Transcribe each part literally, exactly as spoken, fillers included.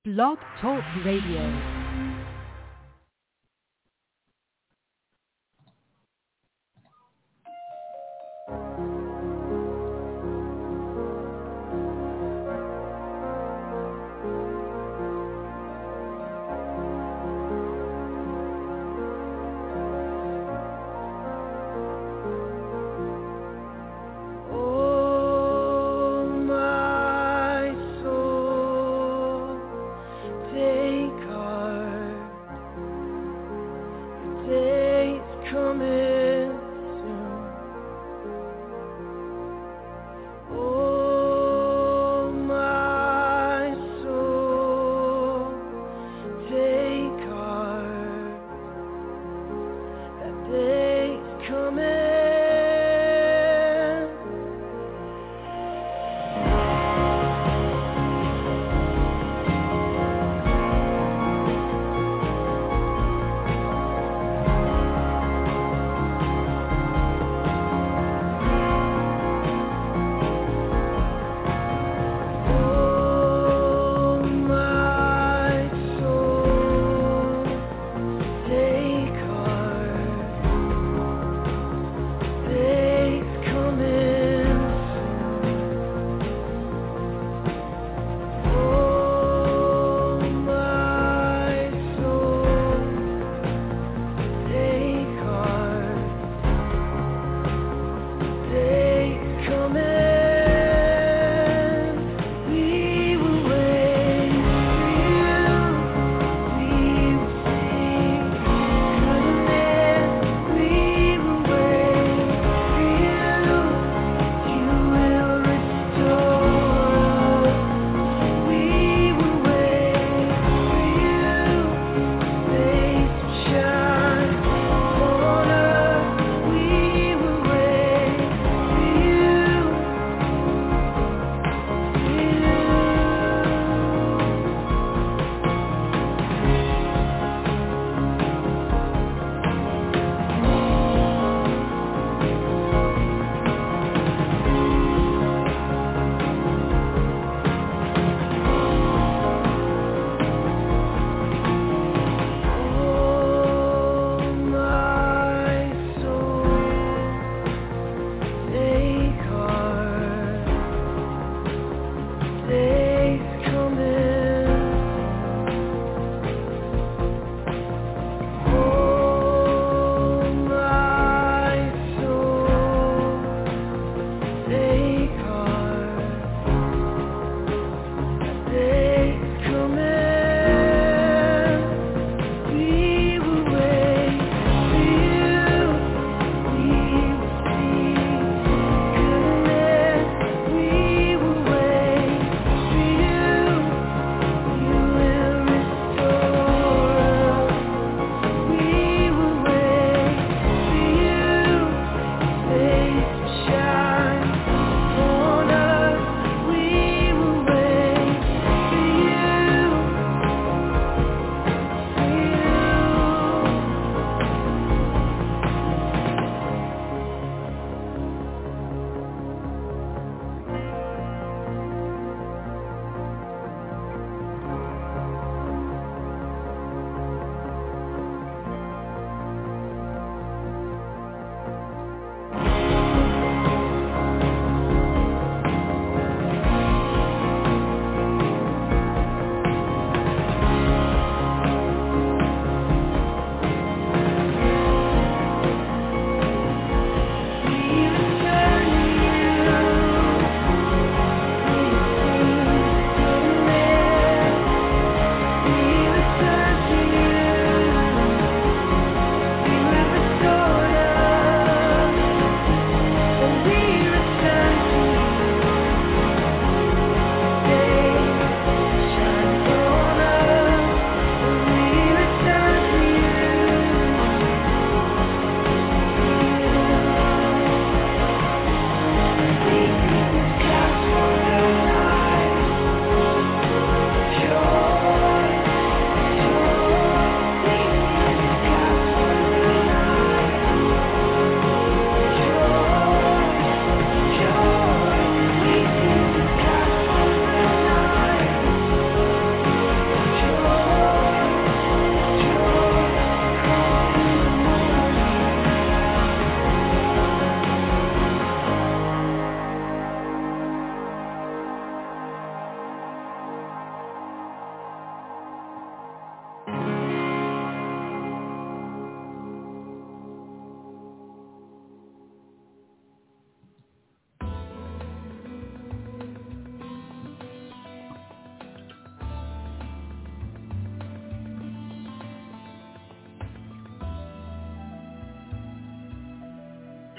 Blog Talk Radio. Take our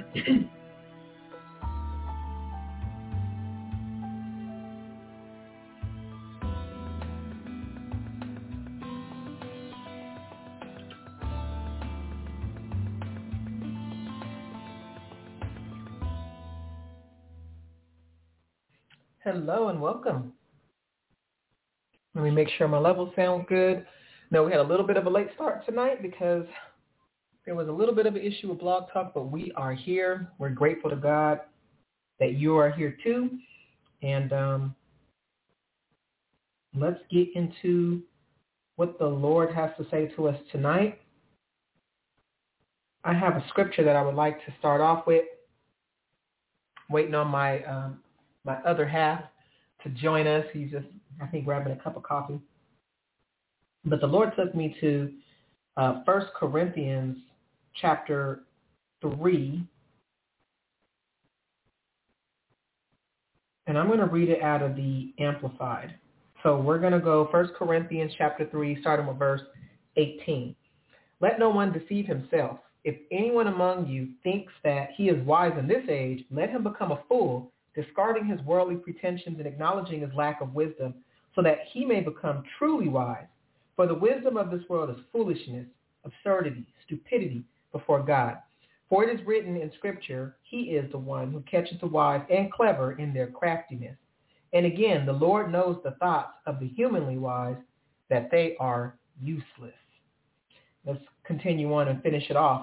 Hello and welcome. Let me make sure my levels sound good. No, we had a little bit of a late start tonight because there was a little bit of an issue with Blog Talk, but we are here. We're grateful to God that you are here too. And um, let's get into what the Lord has to say to us tonight. I have a scripture that I would like to start off with. Waiting on my um, my other half to join us. He's just, I think, grabbing a cup of coffee. But the Lord took me to uh, First Corinthians chapter three. And I'm going to read it out of the Amplified. So we're going to go First Corinthians chapter three, starting with verse eighteen. Let no one deceive himself. If anyone among you thinks that he is wise in this age, let him become a fool, discarding his worldly pretensions and acknowledging his lack of wisdom, so that he may become truly wise. For the wisdom of this world is foolishness, absurdity, stupidity before God. For it is written in Scripture, he is the one who catches the wise and clever in their craftiness. And again, the Lord knows the thoughts of the humanly wise, that they are useless. Let's continue on and finish it off.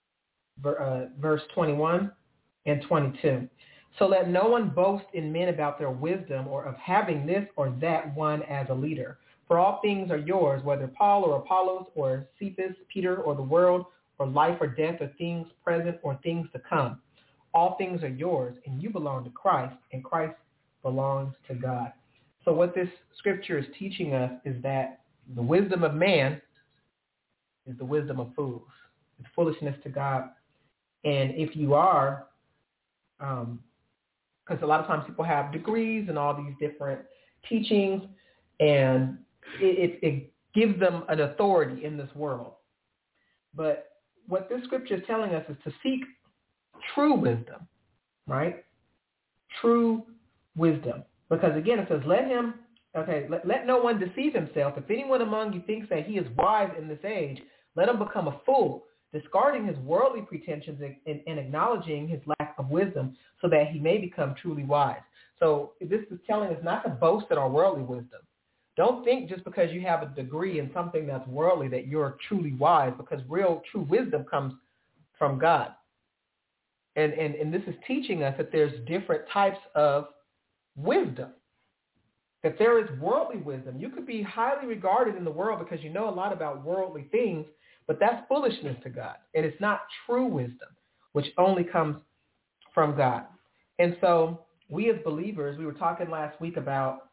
Uh, verse twenty-one and twenty-two. So let no one boast in men about their wisdom or of having this or that one as a leader. For all things are yours, whether Paul or Apollos or Cephas, Peter or the world, or life or death or things present or things to come. All things are yours, and you belong to Christ, and Christ belongs to God. So what this scripture is teaching us is that the wisdom of man is the wisdom of fools. It's foolishness to God. And if you are, um, because a lot of times people have degrees and all these different teachings, and it, it, it gives them an authority in this world. But what this scripture is telling us is to seek true wisdom, right? True wisdom. Because again, it says, let him, okay, let, let no one deceive himself. If anyone among you thinks that he is wise in this age, let him become a fool, discarding his worldly pretensions and, and, and acknowledging his lack of wisdom, so that he may become truly wise. So this is telling us not to boast in our worldly wisdom. Don't think just because you have a degree in something that's worldly that you're truly wise, because real, true wisdom comes from God. And, and, and this is teaching us that there's different types of wisdom, that there is worldly wisdom. You could be highly regarded in the world because you know a lot about worldly things, but that's foolishness to God. And it's not true wisdom, which only comes from God. And so we as believers, we were talking last week about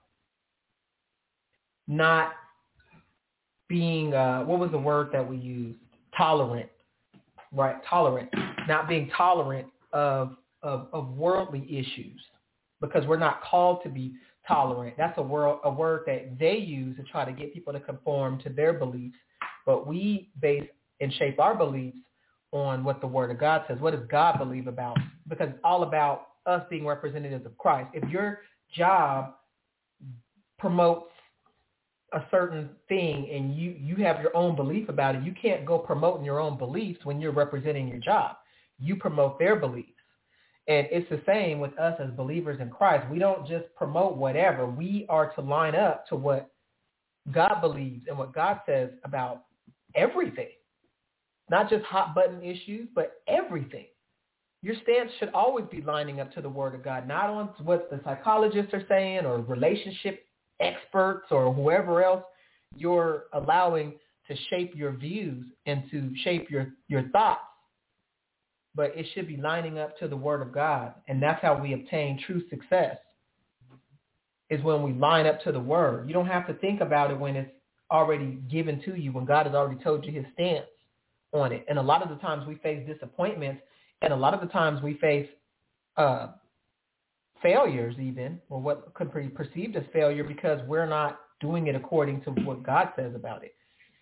not being, uh, what was the word that we used? Tolerant, right? Tolerant. Not being tolerant of, of, of worldly issues, because we're not called to be tolerant. That's a word, a word that they use to try to get people to conform to their beliefs. But we base and shape our beliefs on what the Word of God says. What does God believe about? Because it's all about us being representatives of Christ. If your job promotes a certain thing and you, you have your own belief about it, you can't go promoting your own beliefs when you're representing your job. You promote their beliefs. And it's the same with us as believers in Christ. We don't just promote whatever. We are to line up to what God believes and what God says about everything. Not just hot button issues, but everything. Your stance should always be lining up to the Word of God, not on what the psychologists are saying or relationship experts or whoever else you're allowing to shape your views and to shape your, your thoughts. But it should be lining up to the Word of God. And that's how we obtain true success, is when we line up to the Word. You don't have to think about it when it's already given to you, when God has already told you his stance on it. And a lot of the times we face disappointments, and a lot of the times we face uh, failures even, or what could be perceived as failure, because we're not doing it according to what God says about it.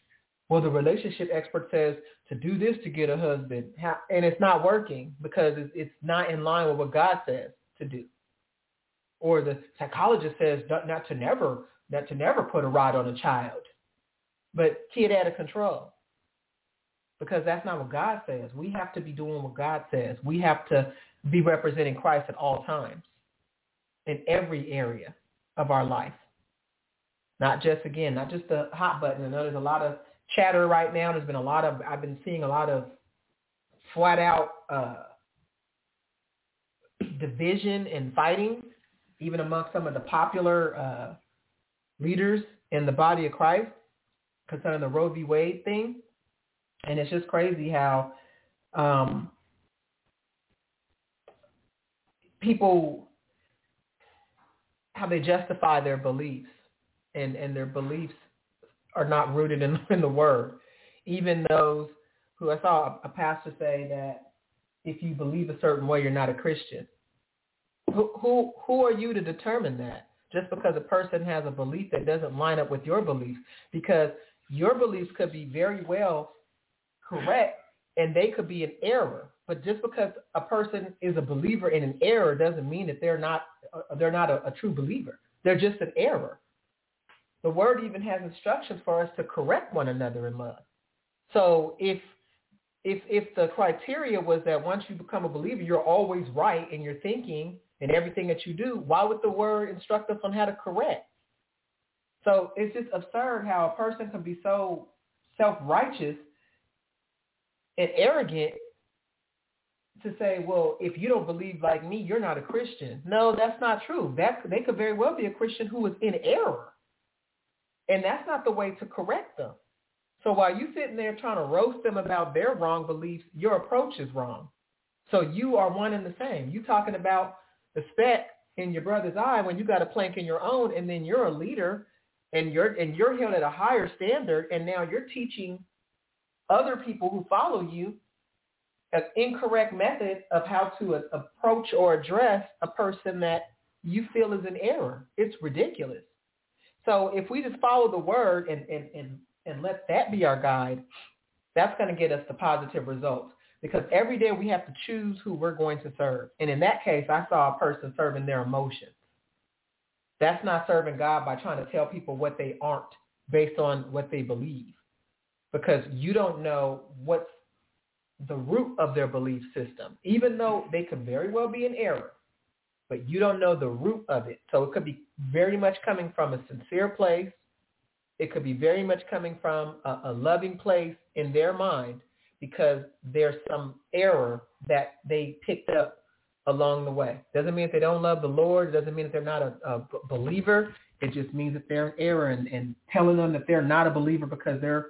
Well, the relationship expert says to do this to get a husband, and it's not working because it's not in line with what God says to do. Or the psychologist says not, not to never, not to never put a rod on a child, but kid out of control. Because that's not what God says. We have to be doing what God says. We have to be representing Christ at all times in every area of our life. Not just, again, not just the hot button. I know there's a lot of chatter right now. There's been a lot of, I've been seeing a lot of flat out uh, division and fighting, even among some of the popular uh, leaders in the body of Christ concerning the Roe v. Wade thing. And it's just crazy how um, people, how they justify their beliefs, and, and their beliefs are not rooted in, in the word. Even those who, I saw a, a pastor say that if you believe a certain way, you're not a Christian. Who, who, who are you to determine that? Just because a person has a belief that doesn't line up with your beliefs, because your beliefs could be very well correct, and they could be an error. But just because a person is a believer in an error doesn't mean that they're not uh, they're not a, a true believer. They're just an error. The word even has instructions for us to correct one another in love. So if if if the criteria was that once you become a believer, you're always right in your thinking and everything that you do, why would the word instruct us on how to correct? So it's just absurd how a person can be so self-righteous and arrogant to say, well, if you don't believe like me, you're not a Christian. No, that's not true. That they could very well be a Christian who is in error. And that's not the way to correct them. So while you're sitting there trying to roast them about their wrong beliefs, your approach is wrong. So you are one and the same. You talking about the speck in your brother's eye when you got a plank in your own, and then you're a leader and you're and you're held at a higher standard, and now you're teaching other people who follow you an incorrect method of how to a, approach or address a person that you feel is in error. It's ridiculous. So if we just follow the word and, and, and, and let that be our guide, that's going to get us the positive results. Because every day we have to choose who we're going to serve. And in that case, I saw a person serving their emotions. That's not serving God by trying to tell people what they aren't based on what they believe. Because you don't know what's the root of their belief system, even though they could very well be in error, but you don't know the root of it. So it could be very much coming from a sincere place. It could be very much coming from a, a loving place in their mind, because there's some error that they picked up along the way. Doesn't mean that they don't love the Lord. It doesn't mean that they're not a, a believer. It just means that they're in error, and, and telling them that they're not a believer because their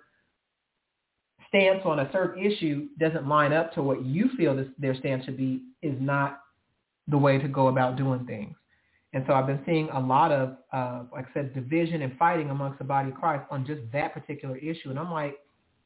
stance on a certain issue doesn't line up to what you feel this, their stance should be is not the way to go about doing things. And so I've been seeing a lot of, uh, like I said, division and fighting amongst the body of Christ on just that particular issue. And I'm like,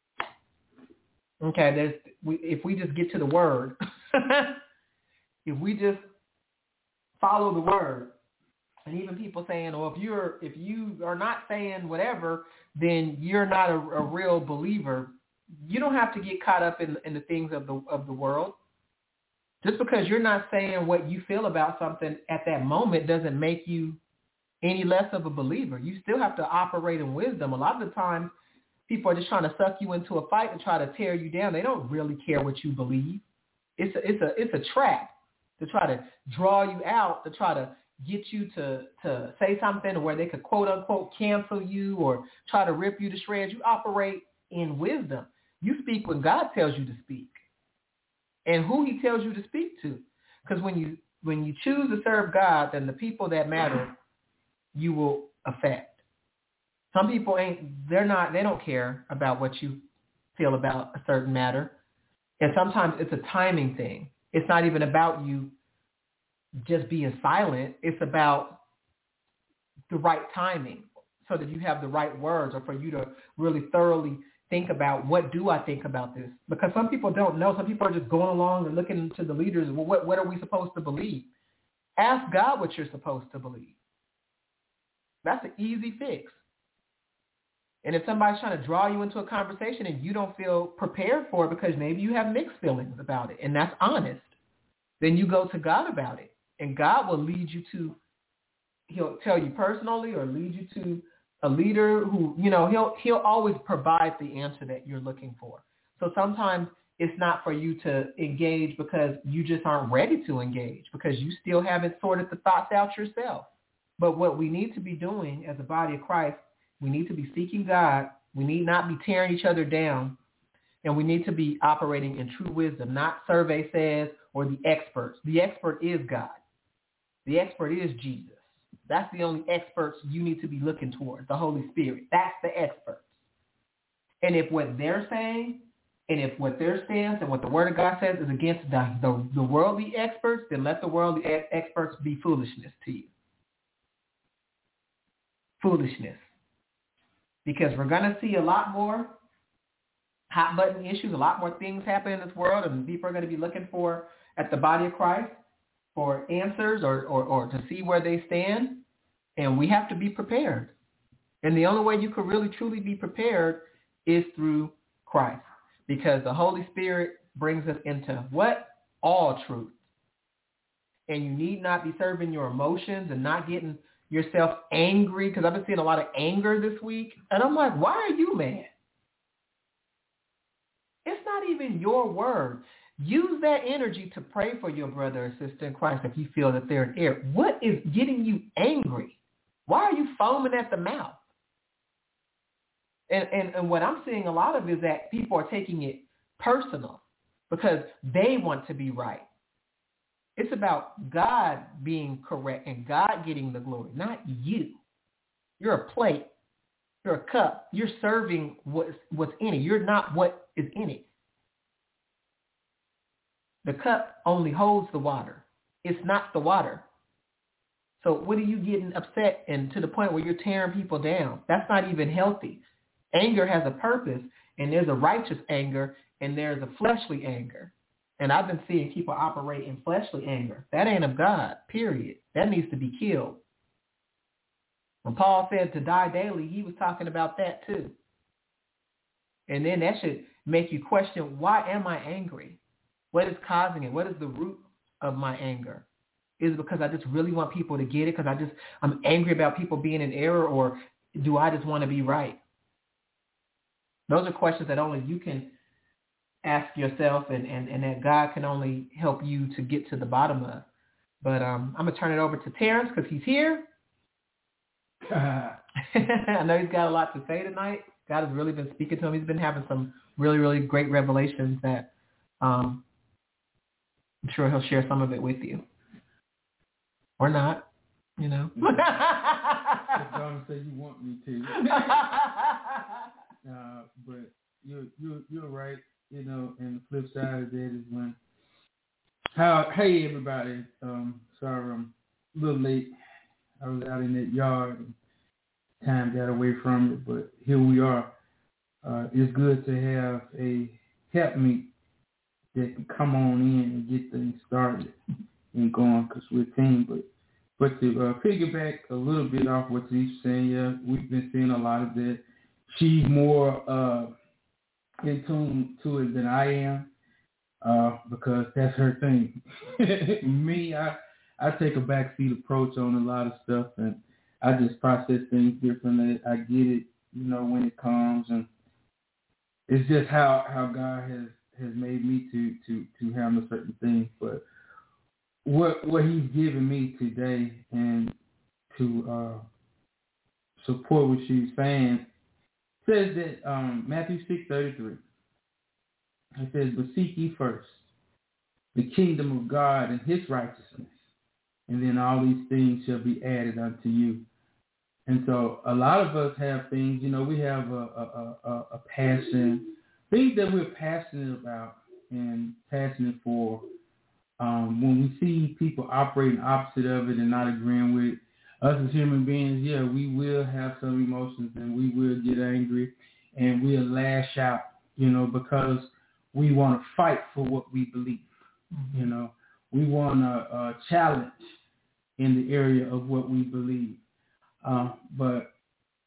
okay, there's we, if we just get to the word, if we just follow the word, and even people saying, well, if you're if you are not saying whatever, then you're not a, a real believer. You don't have to get caught up in, in the things of the of the world. Just because you're not saying what you feel about something at that moment doesn't make you any less of a believer. You still have to operate in wisdom. A lot of the time, people are just trying to suck you into a fight and try to tear you down. They don't really care what you believe. It's a, it's a, it's a trap to try to draw you out, to try to get you to, to say something where they could quote unquote cancel you or try to rip you to shreds. You operate in wisdom. You speak when God tells you to speak and who he tells you to speak to. Because when you when you choose to serve God, then the people that matter, you will affect. Some people ain't, they're not, they don't care about what you feel about a certain matter. And sometimes it's a timing thing. It's not even about you just being silent. It's about the right timing so that you have the right words, or for you to really thoroughly think about, what do I think about this? Because some people don't know. Some people are just going along and looking to the leaders. Well, what, what are we supposed to believe? Ask God what you're supposed to believe. That's an easy fix. And if somebody's trying to draw you into a conversation and you don't feel prepared for it because maybe you have mixed feelings about it, and that's honest, then you go to God about it. And God will lead you to, he'll tell you personally or lead you to a leader who, you know, he'll he'll always provide the answer that you're looking for. So sometimes it's not for you to engage because you just aren't ready to engage because you still haven't sorted the thoughts out yourself. But what we need to be doing as a body of Christ, we need to be seeking God. We need not be tearing each other down. And we need to be operating in true wisdom, not survey says or the experts. The expert is God. The expert is Jesus. That's the only experts you need to be looking towards, the Holy Spirit. That's the experts. And if what they're saying and if what their stance and what the Word of God says is against the, the, the worldly experts, then let the worldly ex- experts be foolishness to you. Foolishness. Because we're going to see a lot more hot button issues, a lot more things happen in this world, and people are going to be looking for, at the body of Christ, for answers or, or, or to see where they stand. And we have to be prepared. And the only way you can really truly be prepared is through Christ. Because the Holy Spirit brings us into what? All truth. And you need not be serving your emotions and not getting yourself angry. Because I've been seeing a lot of anger this week. And I'm like, why are you mad? It's not even your word. Use that energy to pray for your brother or sister in Christ if you feel that they're in error. What is getting you angry? Why are you foaming at the mouth? And, and, and what I'm seeing a lot of is that people are taking it personal because they want to be right. It's about God being correct and God getting the glory, not you. You're a plate. You're a cup. You're serving what's, what's in it. You're not what is in it. The cup only holds the water. It's not the water. So what are you getting upset and to the point where you're tearing people down? That's not even healthy. Anger has a purpose, and there's a righteous anger, and there's a fleshly anger. And I've been seeing people operate in fleshly anger. That ain't of God, period. That needs to be killed. When Paul said to die daily, he was talking about that too. And then that should make you question, why am I angry? What is causing it? What is the root of my anger? Is it because I just really want people to get it? Because I just, I'm angry about people being in error, or do I just want to be right? Those are questions that only you can ask yourself, and, and, and that God can only help you to get to the bottom of. But um, I'm going to turn it over to Terrence because he's here. I know he's got a lot to say tonight. God has really been speaking to him. He's been having some really, really great revelations that um, I'm sure he'll share some of it with you. Or not, you know. If God say you want me to. uh, but you're, you're, you're right, you know, and the flip side of that is when, how, hey, everybody, um, sorry I'm a little late. I was out in that yard and time got away from it, but here we are. Uh, it's good to have a helpmeet that can come on in and get things started and going because we're a team. But, but to uh, piggyback a little bit off what Zeke's saying, yeah, we've been seeing a lot of that. She's more uh, in tune to it than I am uh, because that's her thing. Me, I I take a backseat approach on a lot of stuff, and I just process things differently. I get it, you know, when it comes, and it's just how, how God has, has made me to, to, to handle certain things. But what what He's given me today and to uh, support what she's saying says that um, Matthew six thirty-three. It says, "But seek ye first the kingdom of God and His righteousness, and then all these things shall be added unto you." And so a lot of us have things, you know, we have a, a, a, a passion, things that we're passionate about and passionate for. Um, when we see people operating opposite of it and not agreeing with it, us as human beings, yeah, we will have some emotions and we will get angry and we'll lash out, you know, because we want to fight for what we believe. Mm-hmm. You know, we want to uh, challenge in the area of what we believe. Uh, but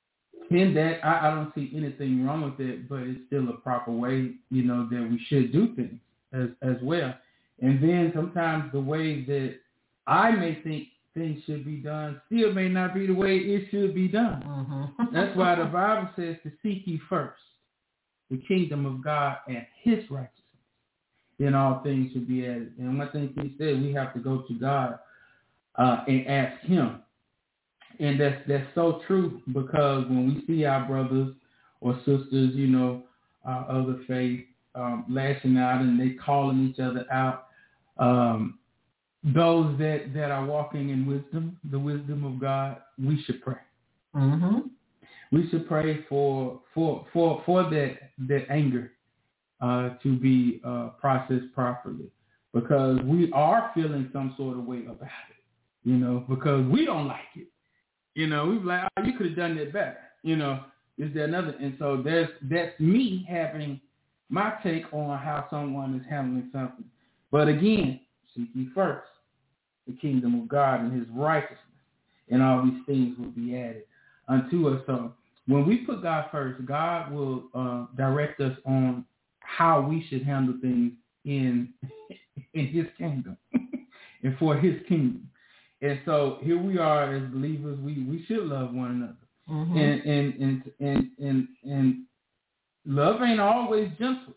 in that, I, I don't see anything wrong with it, but it's still a proper way, you know, that we should do things as as well. And then sometimes the way that I may think things should be done still may not be the way it should be done. Mm-hmm. That's why the Bible says to seek ye first the kingdom of God and his righteousness. Then all things should be added. And one thing he said, we have to go to God uh, and ask him. And that's that's so true, because when we see our brothers or sisters, you know, uh, other faith um, lashing out and they calling each other out, um, those that, that are walking in wisdom, the wisdom of God, we should pray. Mm-hmm. We should pray for for for for that that anger uh, to be uh, processed properly, because we are feeling some sort of way about it, you know, because we don't like it. You know, we're like, oh, you could have done that better. You know, is there another? And so there's that's me having my take on how someone is handling something. But again, seek ye first the kingdom of God and his righteousness, and all these things will be added unto us. So when we put God first, God will uh, direct us on how we should handle things in in his kingdom and for his kingdom. And so here we are as believers. We, we should love one another, mm-hmm. and, and and and and and love ain't always gentle.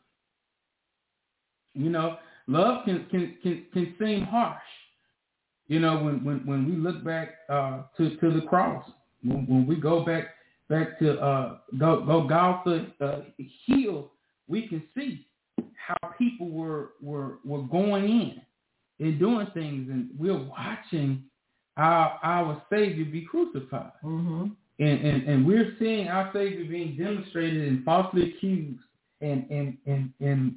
You know, love can can can, can seem harsh. You know, when, when, when we look back uh, to to the cross, when, when we go back back to uh, go go Golgotha uh, Hill, we can see how people were were were going in and doing things, and we're watching our our Savior be crucified. Mm-hmm. And, and and we're seeing our Savior being demonstrated and falsely accused and and and and,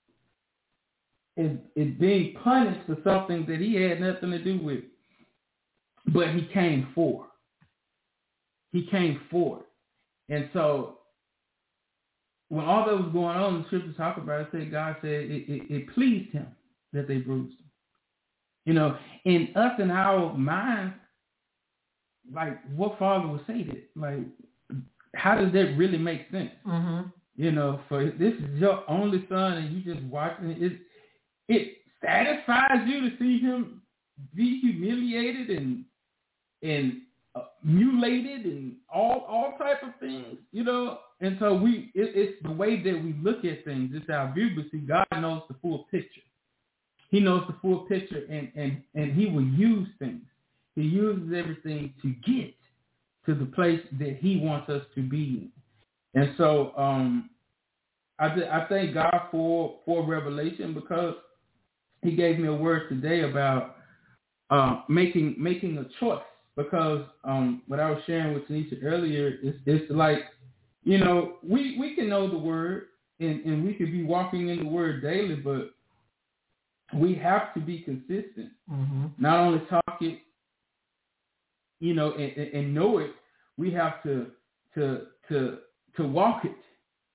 and, and being punished for something that he had nothing to do with. But he came forward. He came forward. And so when all that was going on, the scriptures talk about it, said God said it, it, it pleased him that they bruised him. You know, in us in our minds, like, what father would say that? Like, how does that really make sense? Mm-hmm. You know, for this is your only son and you just watching it. It, it satisfies you to see him be humiliated and and uh, mutilated and all all type of things, you know. And so we, it, it's the way that we look at things. It's our view, but see, God knows the full picture. He knows the full picture, and, and, and he will use things. He uses everything to get to the place that he wants us to be in. And so um, I, th- I thank God for, for revelation, because he gave me a word today about uh, making making a choice. Because um, what I was sharing with Tanisha earlier is it's like, you know, we, we can know the word, and, and we could be walking in the word daily, but we have to be consistent. Mm-hmm. Not only talk it, you know, and, and know it, we have to to to to walk it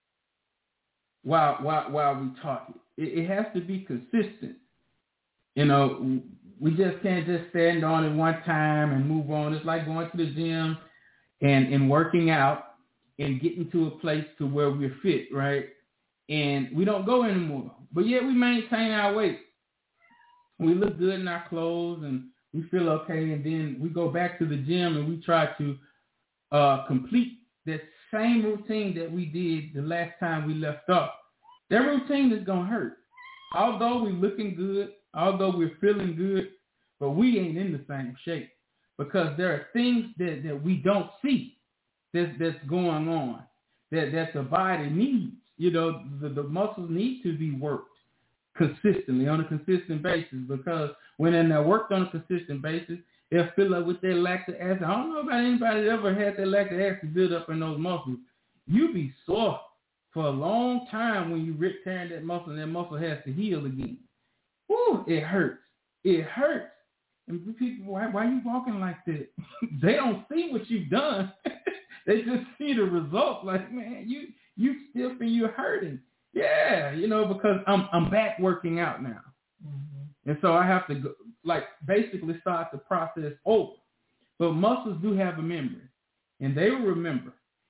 while while while we talk it. It, it has to be consistent. You know, we just can't just stand on it one time and move on. It's like going to the gym and, and working out and getting to a place to where we're fit, right? And we don't go anymore. But yet we maintain our weight. We look good in our clothes and we feel okay, and then we go back to the gym and we try to uh, complete that same routine that we did the last time we left off. That routine is going to hurt. Although we're looking good, although we're feeling good, but we ain't in the same shape, because there are things that, that we don't see that's, that's going on, that, that the body needs. You know, the, the muscles need to be worked consistently, on a consistent basis, because when they're worked on a consistent basis, they'll fill up with their lactic acid. I don't know about anybody that ever had that lactic acid build up in those muscles. You be sore for a long time when you rip tearing that muscle, and that muscle has to heal again. Woo, it hurts. It hurts. And people, why, why are you walking like that? They don't see what you've done. They just see the result. Like, man, you you stiff and you're hurting. Yeah, you know, because I'm I'm back working out now. Mm-hmm. And so I have to go, like, basically start the process over. But muscles do have a memory, and they will remember.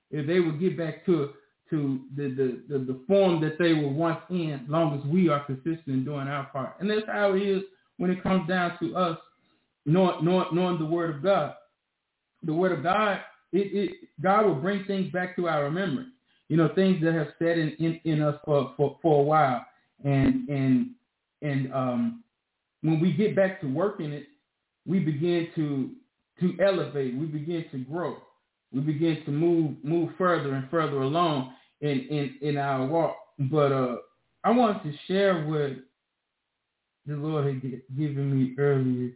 if they would get back to to the, the, the, the form that they were once in, as long as we are consistent in doing our part. And that's how it is when it comes down to us knowing, knowing, knowing the Word of God. The Word of God, it, it God will bring things back to our remembrance. You know, things that have set in, in, in us for, for, for a while. And and and um, when we get back to working it, we begin to to elevate. We begin to grow. We begin to move move further and further along in, in, in our walk. But uh, I wanted to share what the Lord had given me earlier.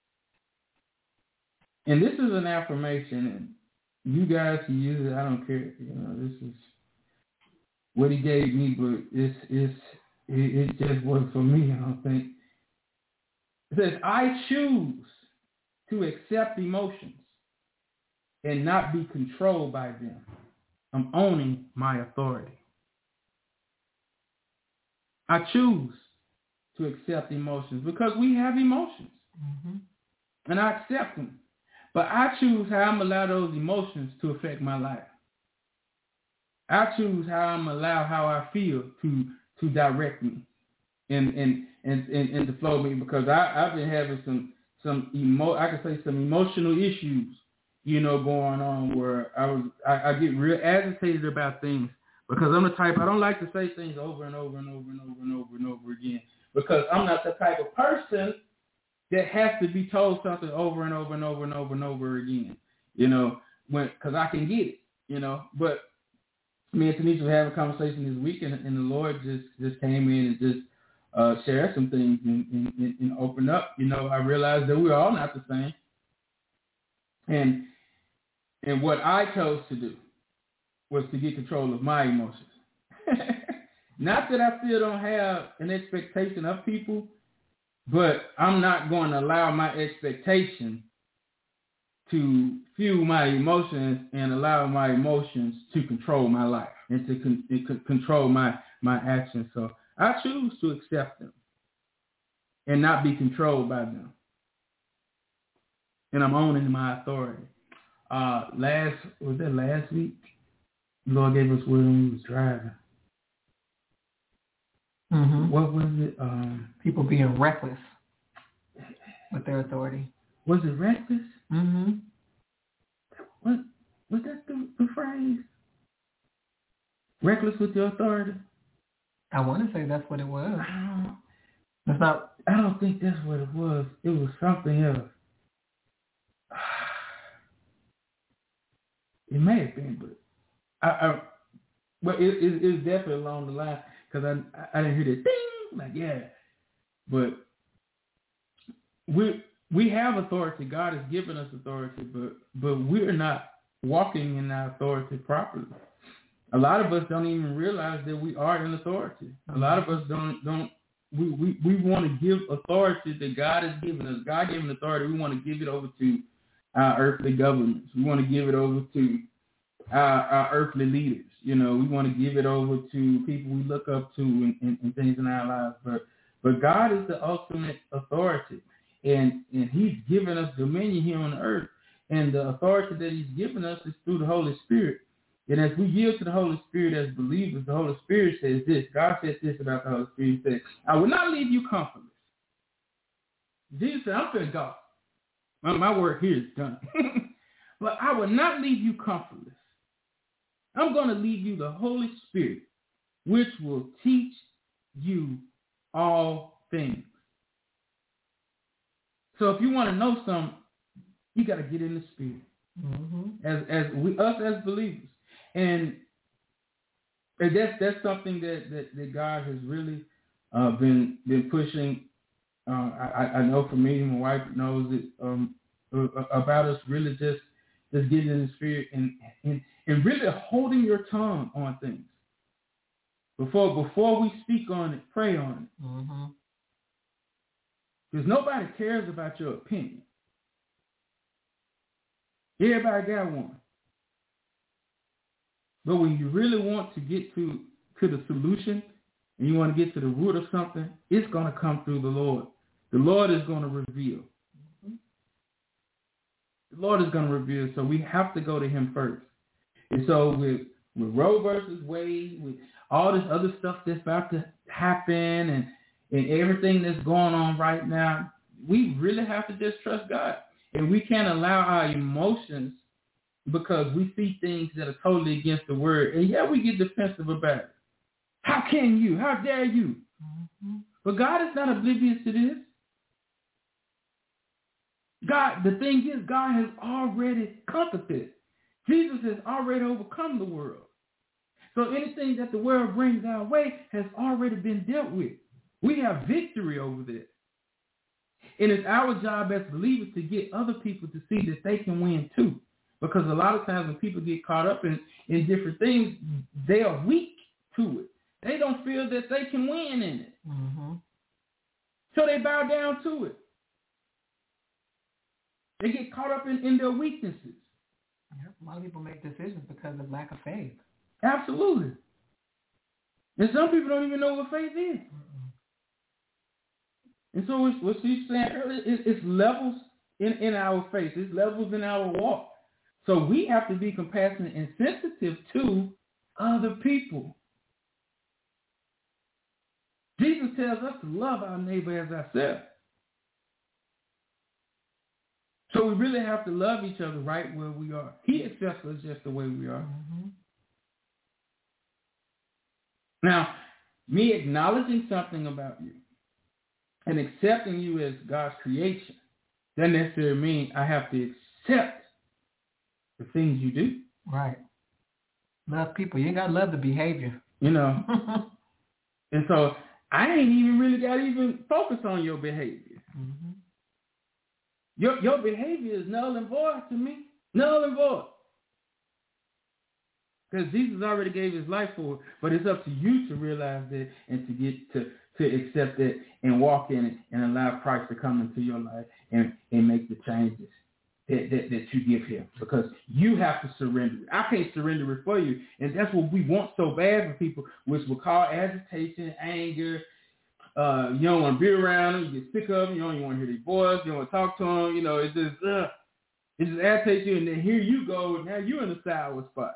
And this is an affirmation, and you guys can use it. I don't care. You know, this is what he gave me, but it's it's it, it just worked for me. I don't think. It says, "I choose to accept emotions and not be controlled by them. I'm owning my authority. I choose to accept emotions because we have emotions, mm-hmm. and I accept them. But I choose how I'm allow those emotions to affect my life. I choose how I'm allow how I feel to to direct me and and and and, and to flow me, because I, I've been having some some emo I could say some emotional issues, you know, going on where I was I, I get real agitated about things because I'm the type, I don't like to say things over and over and over and over and over and over again, because I'm not the type of person that has to be told something over and over and over and over and over again, you know, when because I can get it, you know. But me and Tanisha were having a conversation this week, and, and the Lord just, just came in and just uh, shared some things and, and, and opened up. You know, I realized that we're all not the same. And and what I chose to do was to get control of my emotions. Not that I still don't have an expectation of people, but I'm not going to allow my expectation to fuel my emotions and allow my emotions to control my life and to con- and c- control my, my actions. So I choose to accept them and not be controlled by them. And I'm owning my authority. Uh, last, was that last week? The Lord gave us word when we was driving. Mm-hmm. What was it? Um, People being reckless with their authority. Was it reckless? Mm-hmm. What was that the, the phrase? Reckless with your authority? I want to say that's what it was. I don't, That's not. I don't think that's what it was. It was something else. It may have been, but I, I but it, it, it's definitely along the line, because I I didn't hear the ding, like, yeah. But we we have authority. God has given us authority, but but we're not walking in our authority properly. A lot of us don't even realize that we are in authority. A lot of us don't don't we, we, we want to give authority that God has given us. God given authority, we want to give it over to our earthly governments. We want to give it over to our, our earthly leaders. You know, we want to give it over to people we look up to and, and, and things in our lives. But but God is the ultimate authority, and and He's given us dominion here on the earth. And the authority that He's given us is through the Holy Spirit. And as we yield to the Holy Spirit as believers, the Holy Spirit says this. God said this about the Holy Spirit. He said, I will not leave you comfortless. Jesus said, I'm going to go. My, my work here is done. But I will not leave you comfortless. I'm going to leave you the Holy Spirit, which will teach you all things. So if you want to know something, you got to get in the Spirit. Mm-hmm. As as we us as believers. And that's that's something that, that, that God has really uh, been been pushing. Uh, I, I know for me, my wife knows it um, about us really just just getting in the Spirit and, and and really holding your tongue on things before before we speak on it, pray on it. Mm-hmm. Because nobody cares about your opinion. Everybody got one. But when you really want to get to, to the solution and you want to get to the root of something, it's going to come through the Lord. The Lord is going to reveal. Mm-hmm. The Lord is going to reveal, so we have to go to Him first. And so with, with Roe versus Wade, with all this other stuff that's about to happen and, and everything that's going on right now, we really have to just trust God. And we can't allow our emotions, because we see things that are totally against the word. And yeah, we get defensive about it. How can you? How dare you? Mm-hmm. But God is not oblivious to this. God, the thing is, God has already conquered this. Jesus has already overcome the world. So anything that the world brings our way has already been dealt with. We have victory over this. And it's our job as believers to get other people to see that they can win too. Because a lot of times when people get caught up in, in different things, they are weak to it. They don't feel that they can win in it. Mm-hmm. So they bow down to it. They get caught up in, in their weaknesses. Yeah, a lot of people make decisions because of lack of faith. Absolutely. And some people don't even know what faith is. Mm-mm. And so it's, what she's saying earlier, it's, it's levels in, in our faith. It's levels in our walk. So we have to be compassionate and sensitive to other people. Jesus tells us to love our neighbor as ourselves. So we really have to love each other right where we are. He accepts us just the way we are. Mm-hmm. Now, me acknowledging something about you and accepting you as God's creation doesn't necessarily mean I have to accept the things you do. Right. Love people. You ain't got to love the behavior. You know. And so I ain't even really got to even focus on your behavior. Mm-hmm. Your your behavior is null and void to me. Null and void. Because Jesus already gave his life for it. But it's up to you to realize that and to get to, to accept it and walk in it and allow Christ to come into your life and, and make the changes that, that, that you give him. Because you have to surrender it. I can't surrender it for you. And that's what we want so bad for people, which will cause agitation, anger. Uh, you don't want to be around them. You get sick of them. You don't even want to hear their voice. You don't want to talk to them. You know, it just, uh, it just agitates you. And then here you go. Now you're in a sour spot.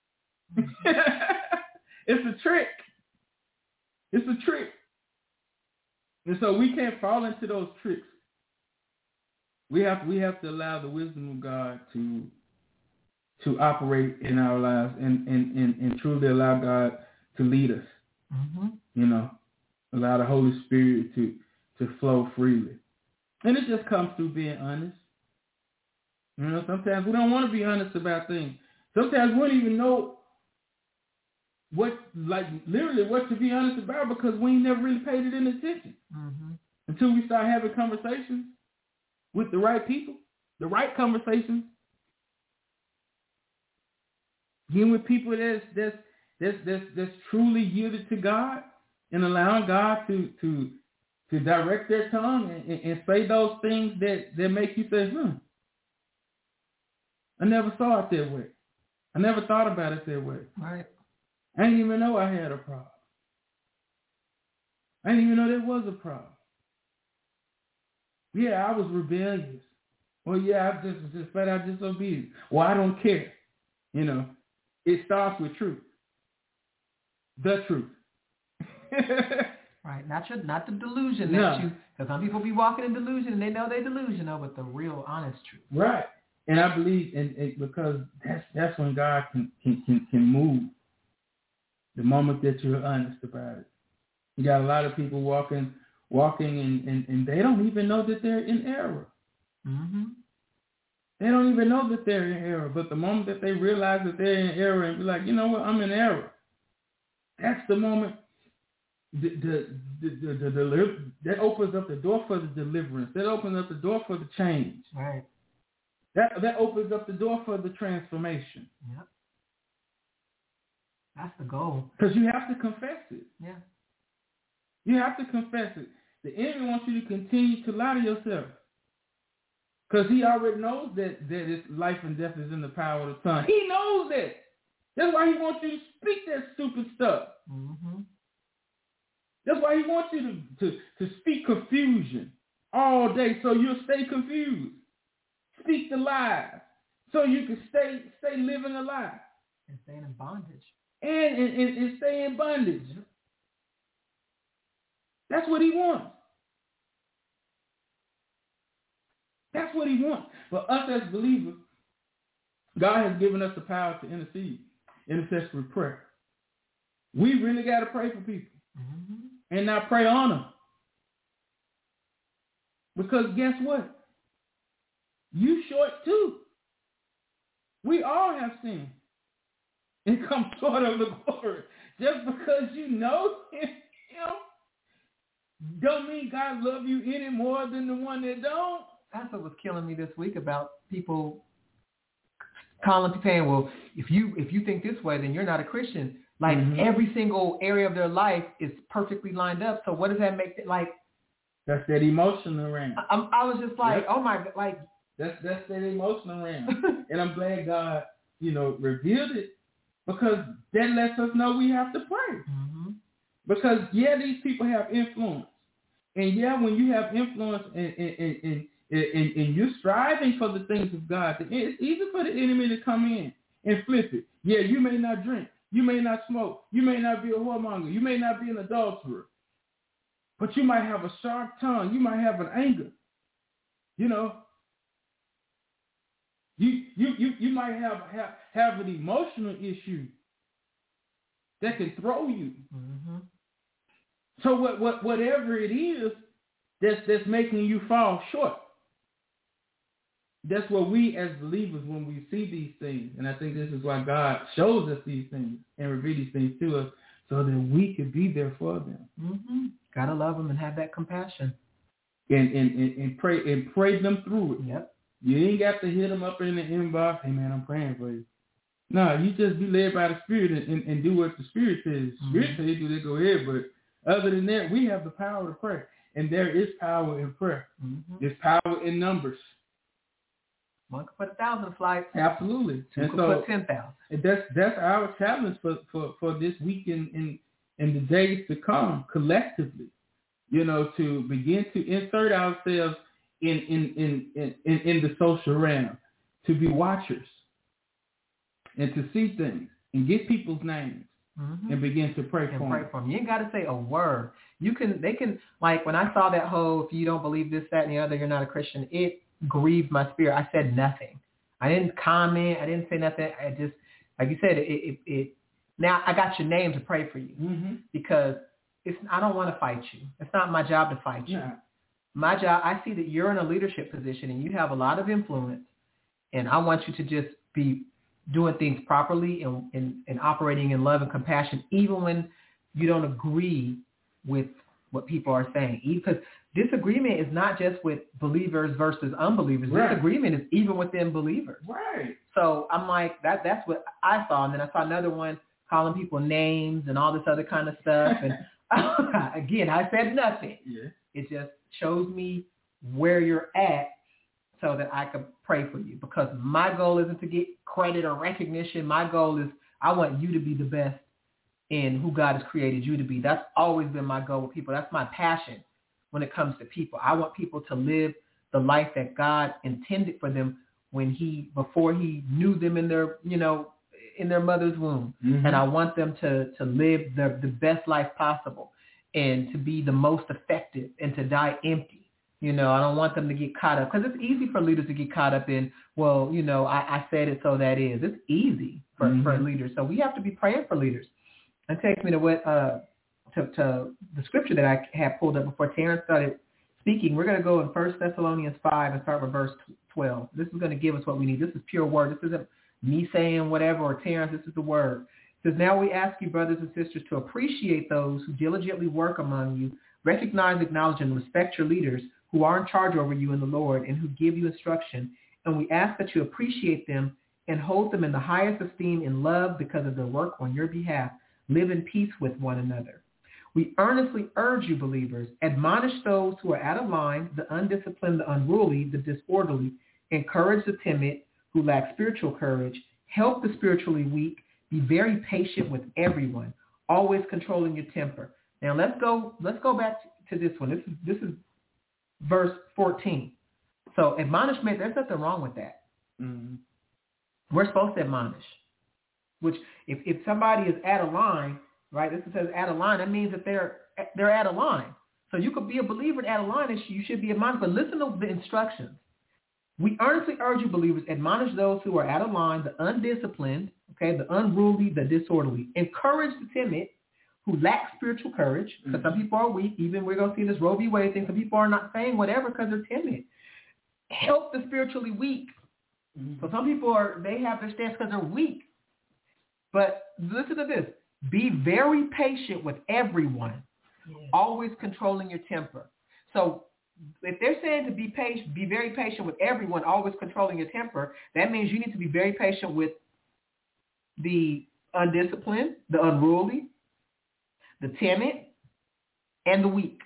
It's a trick. It's a trick. And so we can't fall into those tricks. We have we have to allow the wisdom of God to to operate in our lives and, and, and, and truly allow God to lead us. Mm-hmm. You know, allow the Holy Spirit to, to flow freely. And it just comes through being honest. You know, sometimes we don't want to be honest about things. Sometimes we don't even know what, like, literally what to be honest about because we ain't never really paid it any attention. Mm-hmm. Until we start having conversations with the right people, the right conversations. Getting with people that's that's that's that's, that's truly yielded to God and allowing God to to to direct their tongue and, and, and say those things that, that make you say, hmm, I never saw it that way. I never thought about it that way. Right. I didn't even know I had a problem. I didn't even know there was a problem. Yeah, I was rebellious. Well, yeah, I just just flat out disobedient. Well, I don't care. You know, it starts with truth. The truth. Right, not your, not the delusion no. that you, because some people be walking in delusion and they know they're delusional, but the real, honest truth. Right, and I believe, and, and because that's that's when God can, can can can move. The moment that you're honest about it, you got a lot of people walking, walking, and, and, and they don't even know that they're in error. Mm-hmm. They don't even know that they're in error. But the moment that they realize that they're in error and be like, you know what, I'm in error. That's the moment. The, the, the, the, the, the, that opens up the door for the deliverance. That opens up the door for the change. Right. That that opens up the door for the transformation. Yep. That's the goal. Because you have to confess it. Yeah. You have to confess it. The enemy wants you to continue to lie to yourself. Because he already knows that, that it's life and death is in the power of the tongue. He knows that. That's why he wants you to speak that stupid stuff. Mm-hmm. That's why he wants you to, to, to speak confusion all day so you'll stay confused. Speak the lies so you can stay stay living a lie. And staying in bondage. And, and, and, and stay in bondage. That's what he wants. That's what he wants. For us as believers, God has given us the power to intercede, intercessory prayer. We really got to pray for people mm-hmm. and not pray on them. Because guess what? You short too. We all have sinned and come short of the glory. Just because you know him, don't mean God love you any more than the one that don't. That's what was killing me this week about people calling people saying, well, if you if you think this way, then you're not a Christian. Like mm-hmm. every single area of their life is perfectly lined up. So what does that make? It, like that's that emotional realm. I, I was just like, yep. oh my, like that's that's that emotional realm, and I'm glad God, you know, revealed it because that lets us know we have to pray. Mm-hmm. Because yeah, these people have influence, and yeah, when you have influence and and and, and And, and you're striving for the things of God, it's easy for the enemy to come in and flip it. Yeah, you may not drink. You may not smoke. You may not be a whoremonger. You may not be an adulterer. But you might have a sharp tongue. You might have an anger. You know, you you you, you might have, have, have an emotional issue that can throw you. Mm-hmm. So what, what whatever it is that's, that's making you fall short, that's what we as believers, when we see these things, and I think this is why God shows us these things and reveals these things to us so that we could be there for them. Mm-hmm. Gotta love them and have that compassion. And, and, and, and pray and pray them through it. Yep. You ain't got to hit them up in the inbox, hey man, I'm praying for you. No, you just be led by the Spirit and, and, and do what the Spirit says. The Spirit mm-hmm. says do they go ahead, but other than that, we have the power to pray. And there is power in prayer. Mm-hmm. There's power in numbers. One could put a thousand flights. Absolutely. Two and could so put ten thousand. That's that's our challenge for, for, for this week and in, in, in the days to come, collectively. You know, to begin to insert ourselves in in, in, in, in, in the social realm, to be watchers and to see things and get people's names mm-hmm. and begin to pray and for pray them. For them. You ain't got to say a word. You can, they can, like when I saw that whole, if you don't believe this, that, and the other, you're not a Christian, it grieved my spirit. I said nothing. I didn't comment. I didn't say nothing. I just, like you said, it, it, it now I got your name to pray for you mm-hmm. because it's, I don't want to fight you. It's not my job to fight you. Yeah. My job, I see that you're in a leadership position and you have a lot of influence, and I want you to just be doing things properly and, and, and operating in love and compassion, even when you don't agree with what people are saying. Because disagreement is not just with believers versus unbelievers. Right. Disagreement is even within believers. Right. So I'm like, that. that's what I saw. And then I saw another one calling people names and all this other kind of stuff. And again, I said nothing. Yeah. It just shows me where you're at so that I could pray for you. Because my goal isn't to get credit or recognition. My goal is I want you to be the best in who God has created you to be. That's always been my goal with people. That's my passion when it comes to people. I want people to live the life that God intended for them when he, before he knew them in their, you know, in their mother's womb. Mm-hmm. And I want them to, to live the, the best life possible and to be the most effective and to die empty. You know, I don't want them to get caught up, because it's easy for leaders to get caught up in, well, you know, I, I said it, so that is. It's easy for, mm-hmm. for leaders. So we have to be praying for leaders. It takes me to what uh, to, to the scripture that I had pulled up before Terrence started speaking. We're going to go in First Thessalonians five and start with verse twelve. This is going to give us what we need. This is pure word. This isn't me saying whatever or Terrence. This is the word. It says, now we ask you, brothers and sisters, to appreciate those who diligently work among you, recognize, acknowledge, and respect your leaders who are in charge over you in the Lord and who give you instruction. And we ask that you appreciate them and hold them in the highest esteem in love because of their work on your behalf. Live in peace with one another. We earnestly urge you, believers, admonish those who are out of line, the undisciplined, the unruly, the disorderly, encourage the timid who lack spiritual courage, help the spiritually weak, be very patient with everyone, always controlling your temper. Now let's go, let's go back to this one. This is, this is verse fourteen. So admonishment, there's nothing wrong with that. Mm-hmm. We're supposed to admonish. which if, if somebody is at a line, right, this says at a line, that means that they're they're at a line. So you could be a believer at a line and you should be admonished, but listen to the instructions. We earnestly urge you, believers, admonish those who are at a line, the undisciplined, okay, the unruly, the disorderly. Encourage the timid who lack spiritual courage, because mm-hmm. some people are weak. Even we're going to see this Roe v. Wade thing. Some people are not saying whatever because they're timid. Help the spiritually weak. Mm-hmm. So some people are, they have their stance because they're weak. But listen to this. Be very patient with everyone, yeah. always controlling your temper. So if they're saying to be patient, be very patient with everyone, always controlling your temper, that means you need to be very patient with the undisciplined, the unruly, the timid, and the weak.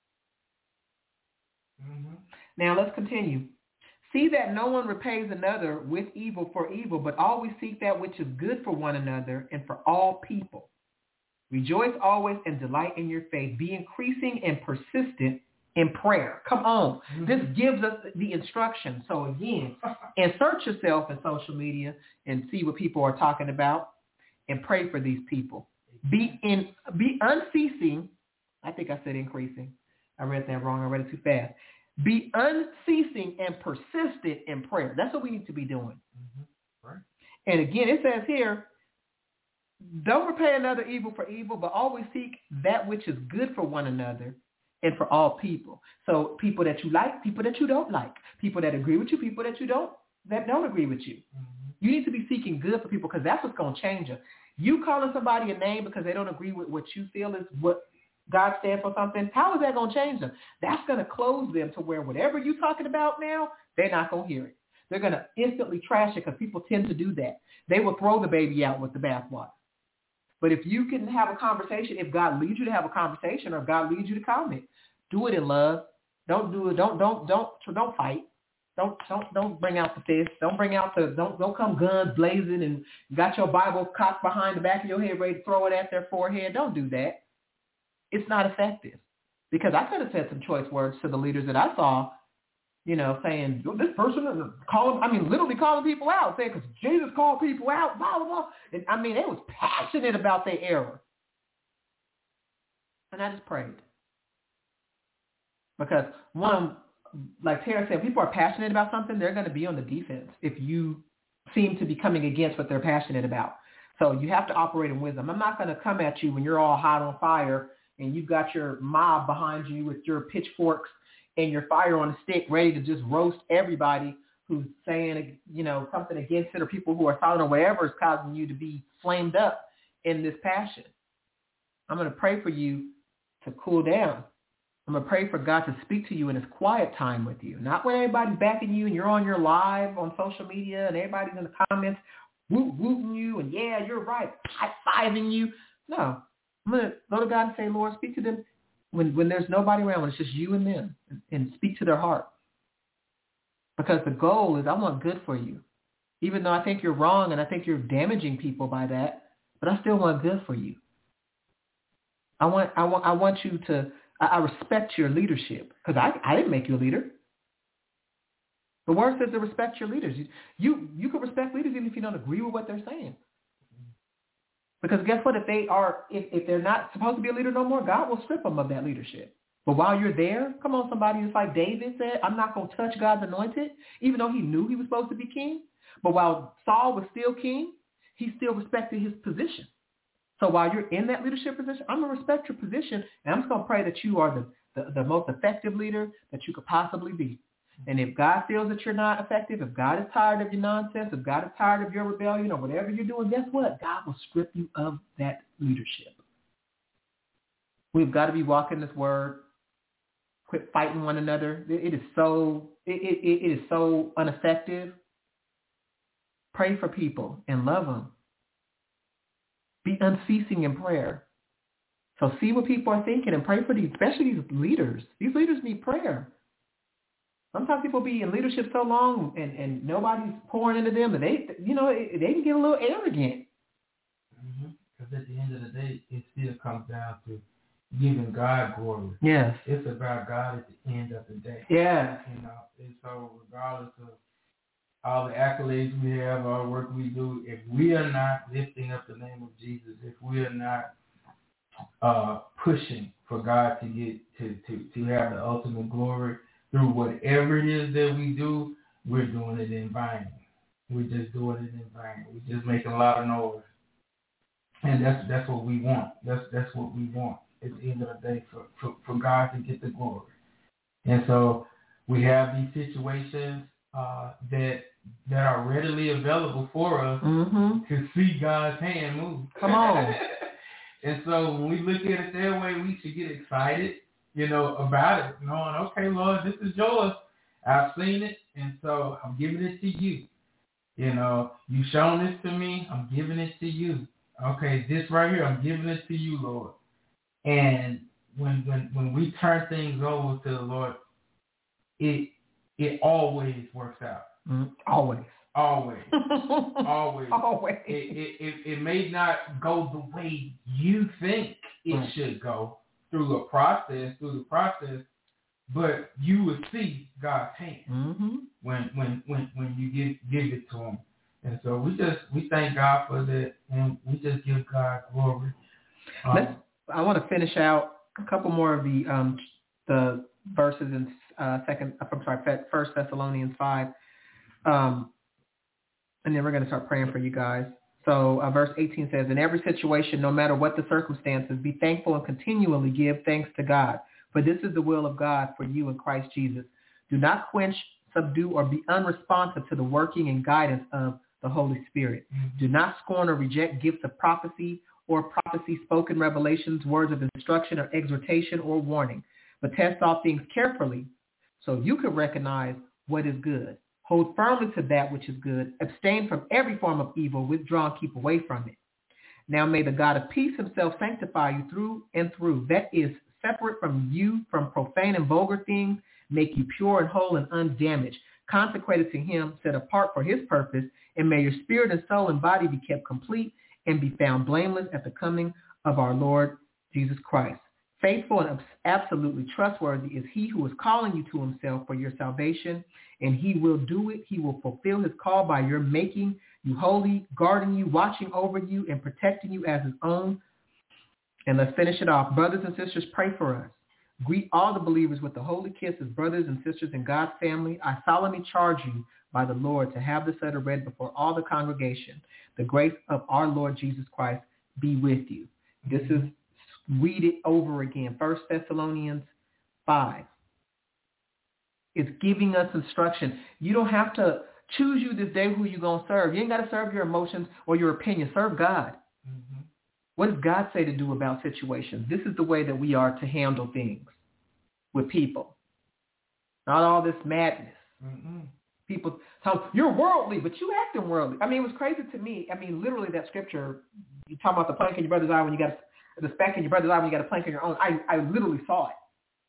Mm-hmm. Now let's continue. See that no one repays another with evil for evil, but always seek that which is good for one another and for all people. Rejoice always and delight in your faith. Be increasing and persistent in prayer. Come on. Mm-hmm. This gives us the instruction. So again, insert yourself in social media and see what people are talking about and pray for these people. Be in, be unceasing. I think I said increasing. I read that wrong. I read it too fast. Be unceasing and persistent in prayer. That's what we need to be doing. Mm-hmm. Right. And again, it says here, don't repay another evil for evil, but always seek that which is good for one another and for all people. So people that you like, people that you don't like, people that agree with you, people that you don't, that don't agree with you. Mm-hmm. You need to be seeking good for people because that's what's going to change you. You calling somebody a name because they don't agree with what you feel is what God stands for something, how is that going to change them? That's going to close them to where whatever you're talking about now, they're not going to hear it. They're going to instantly trash it because people tend to do that. They will throw the baby out with the bathwater. But if you can have a conversation, if God leads you to have a conversation or if God leads you to comment, do it in love. Don't do it. Don't don't don't don't fight. Don't don't don't bring out the fist. Don't bring out the don't don't come guns blazing and got your Bible cocked behind the back of your head ready to throw it at their forehead. Don't do that. It's not effective because I could have said some choice words to the leaders that I saw, you know, saying this person calling, I mean, literally calling people out, saying because Jesus called people out, blah, blah, blah. And I mean, they was passionate about their error. And I just prayed. Because one, like Tara said, people are passionate about something, they're going to be on the defense if you seem to be coming against what they're passionate about. So you have to operate in wisdom. I'm not going to come at you when you're all hot on fire and you've got your mob behind you with your pitchforks and your fire on a stick ready to just roast everybody who's saying, you know, something against it or people who are silent or whatever is causing you to be flamed up in this passion. I'm going to pray for you to cool down. I'm going to pray for God to speak to you in his quiet time with you, not when everybody's backing you and you're on your live on social media and everybody's in the comments woot wooting you and yeah, you're right, high-fiving you. No. I'm going to go to God and say, Lord, speak to them when, when there's nobody around, when it's just you and them, and, and speak to their heart. Because the goal is I want good for you. Even though I think you're wrong and I think you're damaging people by that, but I still want good for you. I want I want, I want you to, I, I respect your leadership because I, I didn't make you a leader. The word says to respect your leaders. You, you, you can respect leaders even if you don't agree with what they're saying. Because guess what? If they are, if, if they're not supposed to be a leader no more, God will strip them of that leadership. But while you're there, come on, somebody, it's like David said, I'm not going to touch God's anointed, even though he knew he was supposed to be king. But while Saul was still king, he still respected his position. So while you're in that leadership position, I'm going to respect your position, and I'm just going to pray that you are the, the, the most effective leader that you could possibly be. And if God feels that you're not effective, if God is tired of your nonsense, if God is tired of your rebellion or whatever you're doing, guess what? God will strip you of that leadership. We've got to be walking this word. Quit fighting one another. It is so it, it, it is so ineffective. Pray for people and love them. Be unceasing in prayer. So see what people are thinking and pray for these, especially these leaders. These leaders need prayer. Sometimes people be in leadership so long and, and nobody's pouring into them, and they, you know, they can get a little arrogant. Because mm-hmm. at the end of the day, it still comes down to giving God glory. Yes. It's about God at the end of the day. Yeah. You know, and so regardless of all the accolades we have, all the work we do, if we are not lifting up the name of Jesus, if we are not uh, pushing for God to get to, to, to have the ultimate glory through whatever it is that we do, we're doing it in vain. We're just doing it in vain. We're just making a lot of noise. And that's that's what we want. That's that's what we want at the end of the day, for, for, for God to get the glory. And so we have these situations uh, that that are readily available for us mm-hmm. to see God's hand move. Come on. And so when we look at it that way, we should get excited, you know, about it, knowing, okay, Lord, this is yours. I've seen it, and so I'm giving it to you. You know, you've shown this to me, I'm giving it to you. Okay, this right here, I'm giving it to you, Lord. And when when when we turn things over to the Lord, it it always works out. Mm, always. Always. Always. Always. It, it, it, it may not go the way you think it right. should go through a process, through the process, but you will see God's hand mm-hmm. when, when, when, when you give, give it to him. And so we just, we thank God for that, and we just give God glory. Um, Let's, I want to finish out a couple more of the um, the verses in uh, second, I'm sorry, First Thessalonians five. Um, and then we're going to start praying for you guys. So uh, verse eighteen says, in every situation, no matter what the circumstances, be thankful and continually give thanks to God. For this is the will of God for you in Christ Jesus. Do not quench, subdue, or be unresponsive to the working and guidance of the Holy Spirit. Mm-hmm. Do not scorn or reject gifts of prophecy or prophecy, spoken revelations, words of instruction or exhortation or warning. But test all things carefully so you can recognize what is good. Hold firmly to that which is good. Abstain from every form of evil. Withdraw and keep away from it. Now may the God of peace himself sanctify you through and through. That is, separate from you from profane and vulgar things, make you pure and whole and undamaged, consecrated to him, set apart for his purpose, and may your spirit and soul and body be kept complete and be found blameless at the coming of our Lord Jesus Christ. Faithful and absolutely trustworthy is he who is calling you to himself for your salvation, and he will do it. He will fulfill his call by your making you holy, guarding you, watching over you, and protecting you as his own. And let's finish it off. Brothers and sisters, pray for us. Greet all the believers with the holy kiss as brothers and sisters in God's family. I solemnly charge you by the Lord to have this letter read before all the congregation. The grace of our Lord Jesus Christ be with you. This is, read it over again. First Thessalonians five. It's giving us instruction. You don't have to choose you this day who you're going to serve. You ain't got to serve your emotions or your opinion. Serve God. Mm-hmm. What does God say to do about situations? This is the way that we are to handle things with people. Not all this madness. Mm-hmm. People tell you're worldly, but you acting worldly. I mean, it was crazy to me. I mean, literally that scripture, you talking about the plank in your brother's eye when you got the speck in your brother's eye when you got a plank in your own. I, I literally saw it.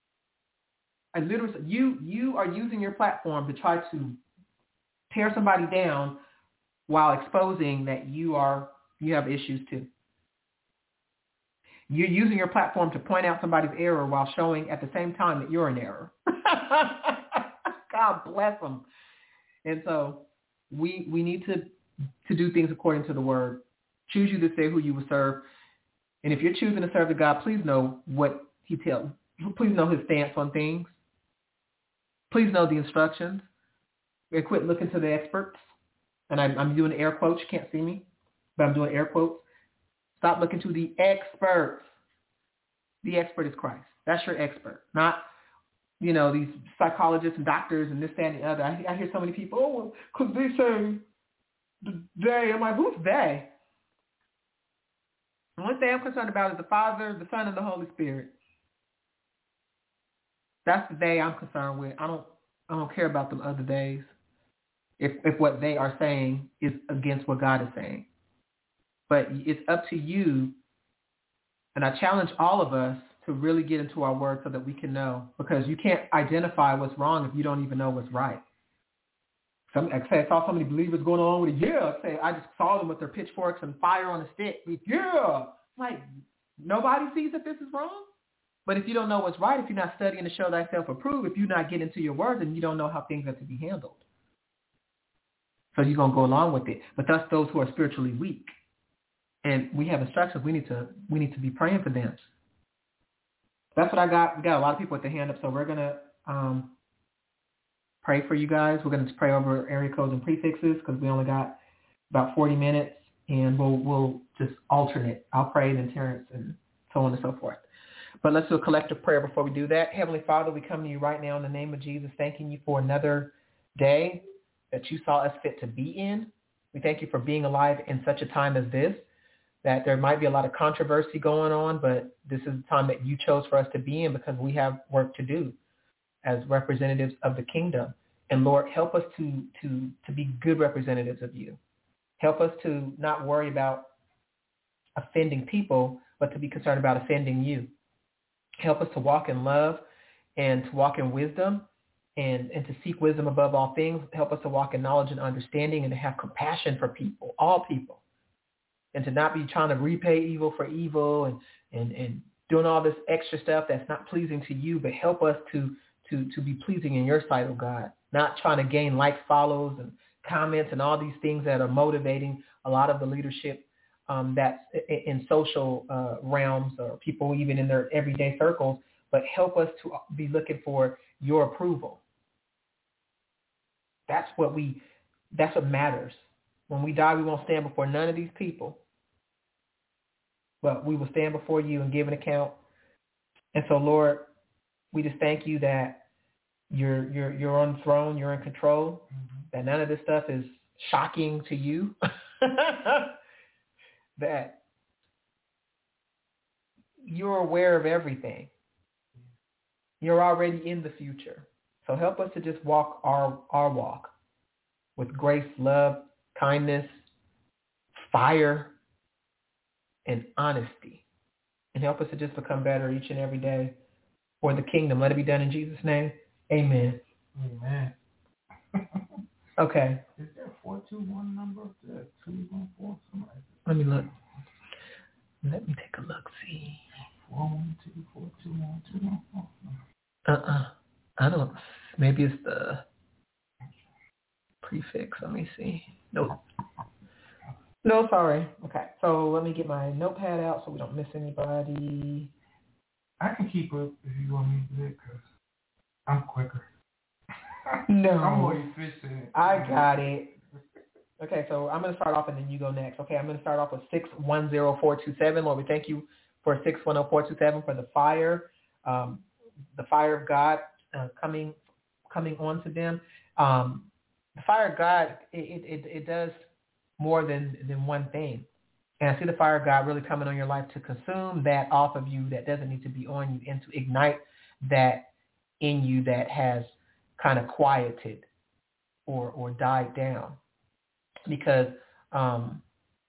I literally, you you are using your platform to try to tear somebody down while exposing that you are you have issues too. You're using your platform to point out somebody's error while showing at the same time that you're in error. God bless them. And so we we need to to do things according to the word. Choose you this day who you will serve. And if you're choosing to serve the God, please know what he tells. Please know his stance on things. Please know the instructions. And quit looking to the experts. And I'm, I'm doing air quotes. You can't see me, but I'm doing air quotes. Stop looking to the experts. The expert is Christ. That's your expert, not, you know, these psychologists and doctors and this, that, and the other. I, I hear so many people, oh, because they say they. I'm like, who's they? The one thing I'm concerned about is the Father, the Son, and the Holy Spirit. That's the day I'm concerned with. I don't I don't care about them other days if if what they are saying is against what God is saying. But it's up to you, and I challenge all of us to really get into our word so that we can know, because you can't identify what's wrong if you don't even know what's right. Some, I say I saw so many believers going along with it. Yeah, I say I just saw them with their pitchforks and fire on a stick. Yeah, like nobody sees that this is wrong. But if you don't know what's right, if you're not studying to show thyself approved, if you're not getting into your word, then you don't know how things are to be handled. So you're going to go along with it. But that's those who are spiritually weak. And we have instructions. We need to we need to be praying for them. That's what I got. We got a lot of people with their hand up, so we're going to um, pray for you guys. We're going to pray over area codes and prefixes because we only got about forty minutes, and we'll we'll just alternate. I'll pray, then Terrence, and so on and so forth. But let's do a collective prayer before we do that. Heavenly Father, we come to you right now in the name of Jesus, thanking you for another day that you saw us fit to be in. We thank you for being alive in such a time as this, that there might be a lot of controversy going on, but this is the time that you chose for us to be in because we have work to do as representatives of the kingdom. And Lord, help us to, to, to be good representatives of you. Help us to not worry about offending people, but to be concerned about offending you. Help us to walk in love and to walk in wisdom and, and to seek wisdom above all things. Help us to walk in knowledge and understanding and to have compassion for people, all people, and to not be trying to repay evil for evil and, and, and doing all this extra stuff that's not pleasing to you, but help us to, to, to be pleasing in your sight, oh God, not trying to gain likes, follows, and comments and all these things that are motivating a lot of the leadership um, that's in social uh, realms or people even in their everyday circles, but help us to be looking for your approval. That's what we, that's what matters. When we die, we won't stand before none of these people, but we will stand before you and give an account. And so, Lord, we just thank you that you're you're you're on the throne, you're in control, mm-hmm. that none of this stuff is shocking to you, that you're aware of everything. You're already in the future. So help us to just walk our, our walk with grace, love, kindness, fire, and honesty. And help us to just become better each and every day for the kingdom. Let it be done in Jesus' name. Amen. Amen. Okay. Is there a four two one number? two one four? Let me look. Let me take a look, see. four one two four two one two one four. Uh-uh. I don't, maybe it's the prefix. Let me see. Nope. No, sorry. Okay. So let me get my notepad out so we don't miss anybody. I can keep up if you want me to do it because I'm quicker. No. I'm more efficient. I got it. Okay, so I'm going to start off and then you go next. Okay, I'm going to start off with six one zero four two seven. Lord, we thank you for six one zero four two seven for the fire, um, the fire of God uh, coming coming onto them. Um, the fire of God, it, it, it does more than, than one thing. And I see the fire of God really coming on your life to consume that off of you that doesn't need to be on you and to ignite that in you that has kind of quieted or, or died down. Because um,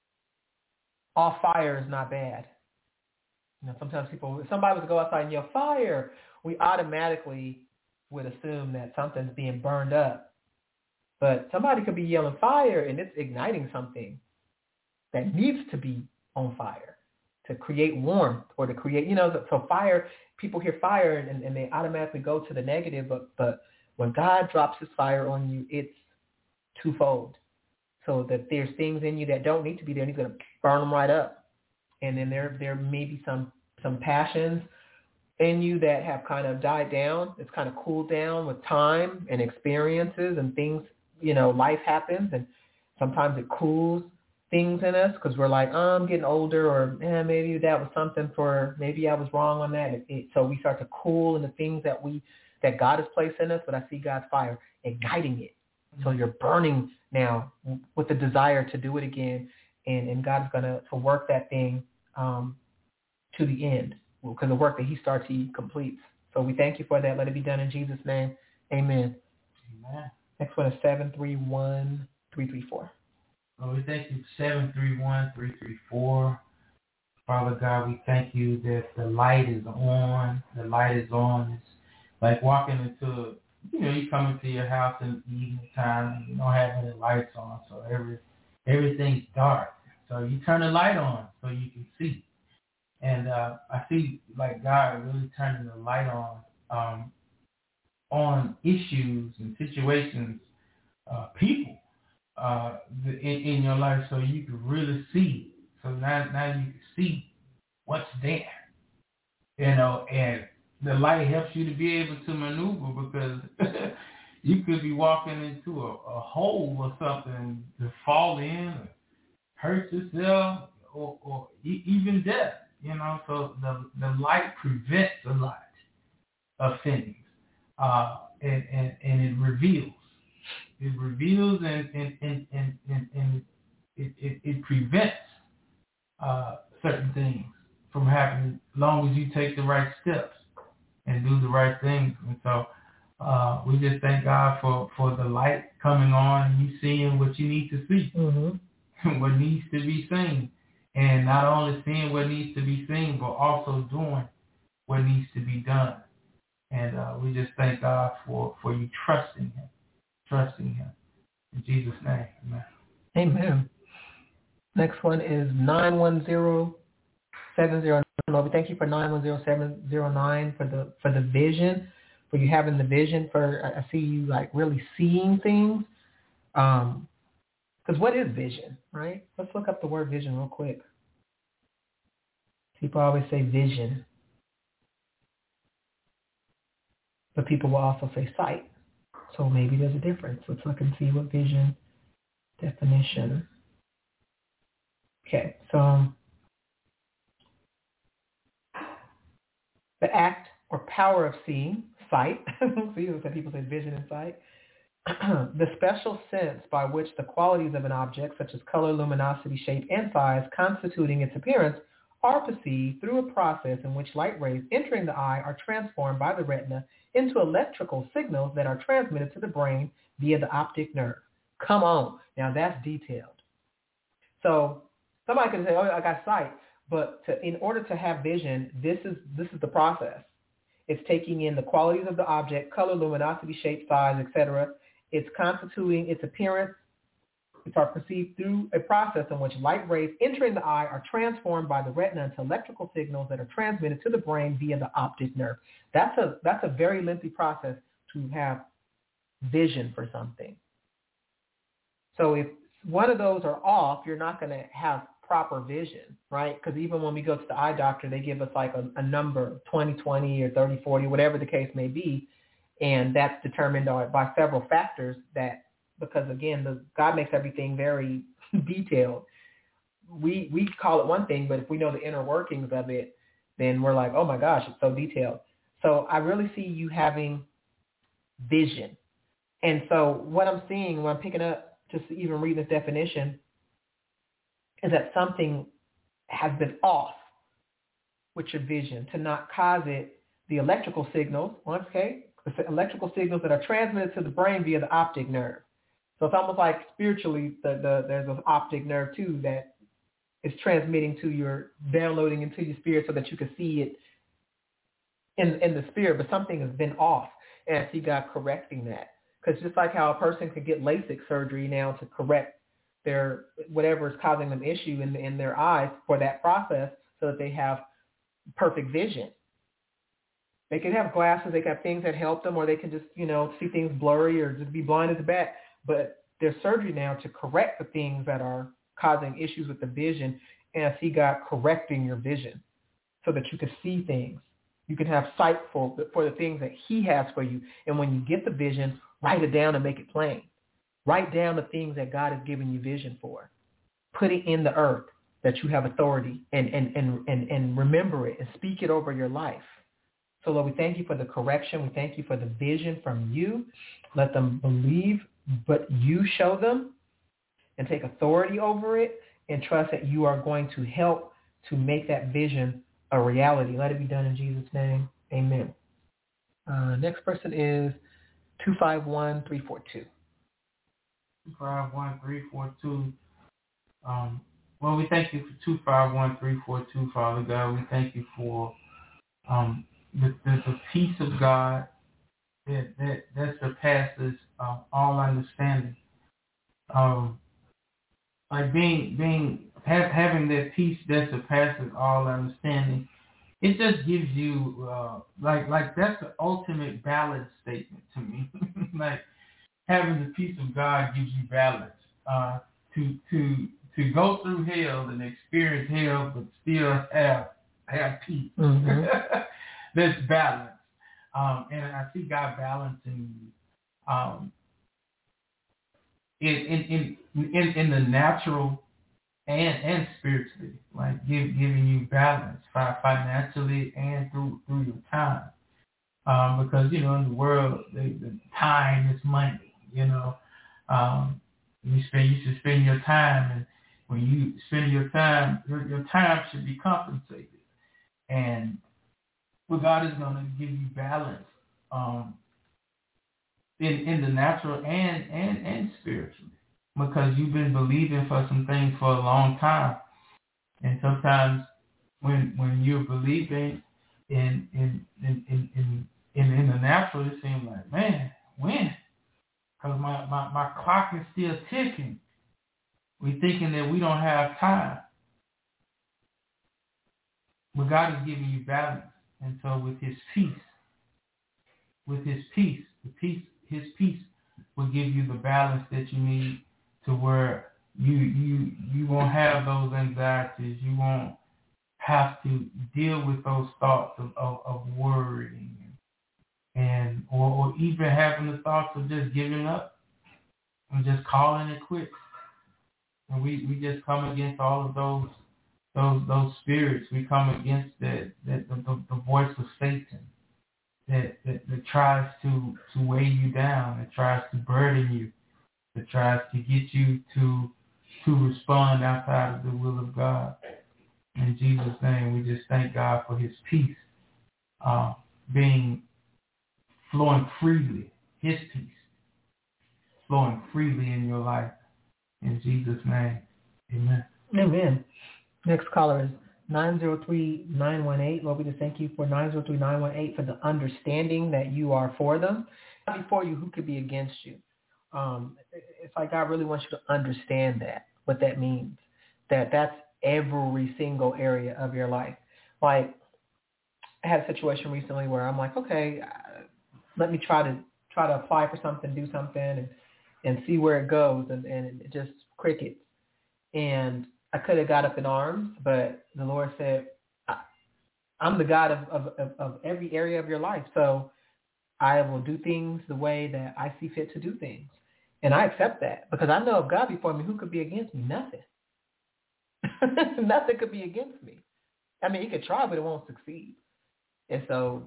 all fire is not bad. You know, sometimes people, if somebody was to go outside and yell fire, we automatically would assume that something's being burned up. But somebody could be yelling fire and it's igniting something that needs to be on fire to create warmth or to create, you know, so fire, people hear fire and, and they automatically go to the negative. But, but when God drops his fire on you, it's twofold. So that there's things in you that don't need to be there, and he's going to burn them right up. And then there there may be some, some passions in you that have kind of died down. It's kind of cooled down with time and experiences and things, you know, life happens, and sometimes it cools things in us because we're like, oh, I'm getting older, or eh, maybe that was something for, maybe I was wrong on that. It, it, so we start to cool in the things that we, that God has placed in us, but I see God's fire igniting it. So you're burning now with the desire to do it again, and, and God's going to to work that thing um, to the end, because the work that he starts, he completes. So we thank you for that. Let it be done in Jesus' name. Amen. Amen. Next one is seven three one three three four. Well, we thank you, seven three one three three four. Father God, we thank you that the light is on. The light is on. It's like walking into, you know, you come into your house in the evening time and you don't have any lights on, so every everything's dark. So you turn the light on so you can see. And uh, I see like God really turning the light on um, on issues and situations, uh, people uh, the, in, in your life so you can really see it. So now, now you can see what's there, you know, and the light helps you to be able to maneuver because you could be walking into a, a hole or something to fall in or hurt yourself or, or e- even death, you know. So the, the light prevents a lot of things, uh, and, and, and it reveals. It reveals and, and, and, and, and, and it, it, it prevents uh, certain things from happening as long as you take the right steps and do the right things. And so uh, we just thank God for, for the light coming on and you seeing what you need to see, mm-hmm. what needs to be seen. And not only seeing what needs to be seen, but also doing what needs to be done. And uh, we just thank God for, for you trusting him, trusting him. In Jesus' name, amen. Amen. Next one is nine one zero seven zero nine. Lord, we thank you for nine one zero seven zero nine for the for the vision, for you having the vision. For I see you like really seeing things. Um, because what is vision, right? Let's look up the word vision real quick. People always say vision, but people will also say sight. So maybe there's a difference. Let's look and see what vision definition. Okay, so the act or power of seeing, sight. See, some people say vision and sight. The special sense by which the qualities of an object, such as color, luminosity, shape, and size, constituting its appearance, are perceived through a process in which light rays entering the eye are transformed by the retina into electrical signals that are transmitted to the brain via the optic nerve. Come on. Now that's detailed. So somebody could say, oh, I got sight. But to, in order to have vision, this is this is the process. It's taking in the qualities of the object, color, luminosity, shape, size, et cetera. It's constituting its appearance. It's are perceived through a process in which light rays entering the eye are transformed by the retina into electrical signals that are transmitted to the brain via the optic nerve. That's a that's a very lengthy process to have vision for something. So if one of those are off, you're not going to have proper vision, right? Because even when we go to the eye doctor, they give us like a, a number, twenty twenty or thirty forty, whatever the case may be, and that's determined by several factors that, because again, the, God makes everything very detailed. We we call it one thing, but if we know the inner workings of it, then we're like, oh my gosh, it's so detailed. So I really see you having vision. And so what I'm seeing when I'm picking up, just even read this definition, is that something has been off with your vision to not cause it, the electrical signals, okay, the electrical signals that are transmitted to the brain via the optic nerve. So it's almost like spiritually, the, the, there's an optic nerve too that is transmitting to your, downloading into your spirit so that you can see it in, in the spirit, but something has been off. And I see God correcting that. Because just like how a person could get LASIK surgery now to correct their whatever is causing them issue in, in their eyes for that process so that they have perfect vision. They can have glasses, they can have things that help them, or they can just, you know, see things blurry or just be blind at the back. But there's surgery now to correct the things that are causing issues with the vision, and I see God correcting your vision so that you can see things. You can have sight for, for the things that he has for you. And when you get the vision, write it down and make it plain. Write down the things that God has given you vision for. Put it in the earth that you have authority, and, and, and, and, and remember it and speak it over your life. So, Lord, we thank you for the correction. We thank you for the vision from you. Let them believe, but you show them and take authority over it and trust that you are going to help to make that vision a reality. Let it be done in Jesus' name. Amen. Uh, next person is two five one three four two. two five one three four two. Um, well, we thank you for two five one three four two, Father God. We thank you for um, the, the, the peace of God that that, that surpasses uh, all understanding. Um, like being being have, having that peace that surpasses all understanding. It just gives you uh, like like that's the ultimate balance statement to me. Like having the peace of God gives you balance. uh, to to to go through hell and experience hell, but still have have peace. Mm-hmm. There's balance, um, and I see God balancing you um, in, in in in in the natural and and spiritually, like give, giving you balance financially and through through your time. Um, because, you know, in the world, the, the time is money, you know. Um, you spend, you should spend your time, and when you spend your time, your, your time should be compensated. And well, God is going to give you balance um, in, in the natural and, and, and spiritually, because you've been believing for some things for a long time. And sometimes when when you're believing in in in in, in In, in the natural, it seems like, man, when? Because my, my, my clock is still ticking. We're thinking that we don't have time. But God is giving you balance. And so with his peace, with his peace, the peace, his peace will give you the balance that you need to where you you you won't have those anxieties. You won't have to deal with those thoughts of, of, of worrying. And or, or even having the thoughts of just giving up and just calling it quits. And we, we just come against all of those those those spirits. We come against that, that the, the, the voice of Satan that, that, that tries to, to weigh you down, that tries to burden you, that tries to get you to to respond outside of the will of God. In Jesus' name, we just thank God for his peace uh, being flowing freely, his peace, flowing freely in your life. In Jesus' name, amen. Amen. Next caller is nine zero three nine one eight. Lord, we just thank you for nine zero three nine one eight for the understanding that you are for them. Before you, who could be against you? Um, it's like God really wants you to understand that, what that means, that that's every single area of your life. Like, I had a situation recently where I'm like, okay, let me try to try to apply for something, do something, and, and see where it goes, and, and it just crickets. And I could have got up in arms, but the Lord said, I'm the God of, of, of, of every area of your life, so I will do things the way that I see fit to do things. And I accept that, because I know if God before me, who could be against me? Nothing. Nothing could be against me. I mean, he could try, but it won't succeed. And so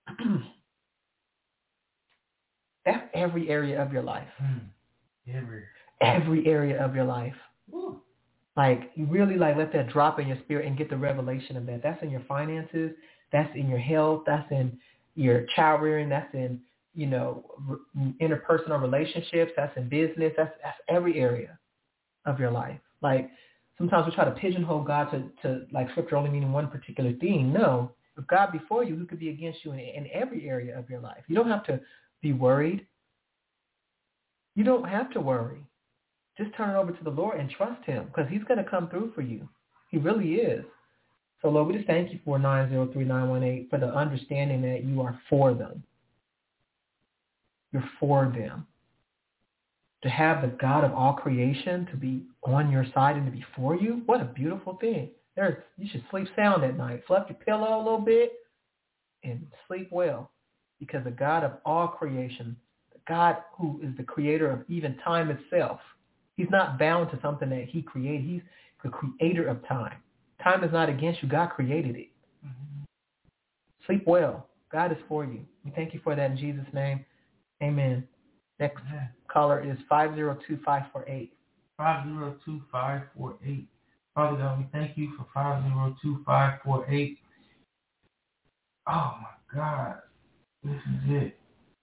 that's every area of your life. Mm. Every. Every area of your life. Ooh. Like, you really like let that drop in your spirit and get the revelation of that. That's in your finances. That's in your health. That's in your child rearing. That's in, you know, re- interpersonal relationships. That's in business. That's that's every area of your life. Like, sometimes we try to pigeonhole God to, to like scripture only meaning one particular thing. No. If God before you, who could be against you in, in every area of your life? You don't have to be worried. You don't have to worry. Just turn it over to the Lord and trust him, because he's going to come through for you. He really is. So, Lord, we just thank you for nine zero three nine one eight for the understanding that you are for them. You're for them. To have the God of all creation to be on your side and to be for you, what a beautiful thing. There's, you should sleep sound at night. Fluff your pillow a little bit and sleep well, because the God of all creation, the God who is the creator of even time itself, he's not bound to something that he created. He's the creator of time. Time is not against you. God created it. Mm-hmm. Sleep well. God is for you. We thank you for that in Jesus' name. Amen. Next yeah. caller is five zero two five four eight. five zero two five four eight. Father God, we thank you for five zero two five four eight. Oh, my God. This is it.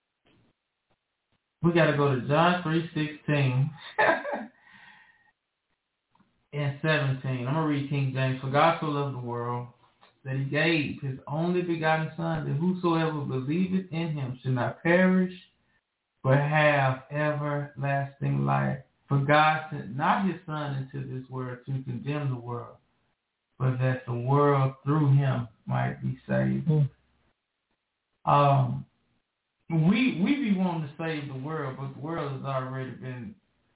We got to go to John three sixteen and seventeen. I'm going to read King James. For God so loved the world that he gave his only begotten Son, that whosoever believeth in him should not perish, but have everlasting life. For God sent not his Son into this world to condemn the world, but that the world through him might be saved. Mm. Um, we we be wanting to save the world, but the world has already been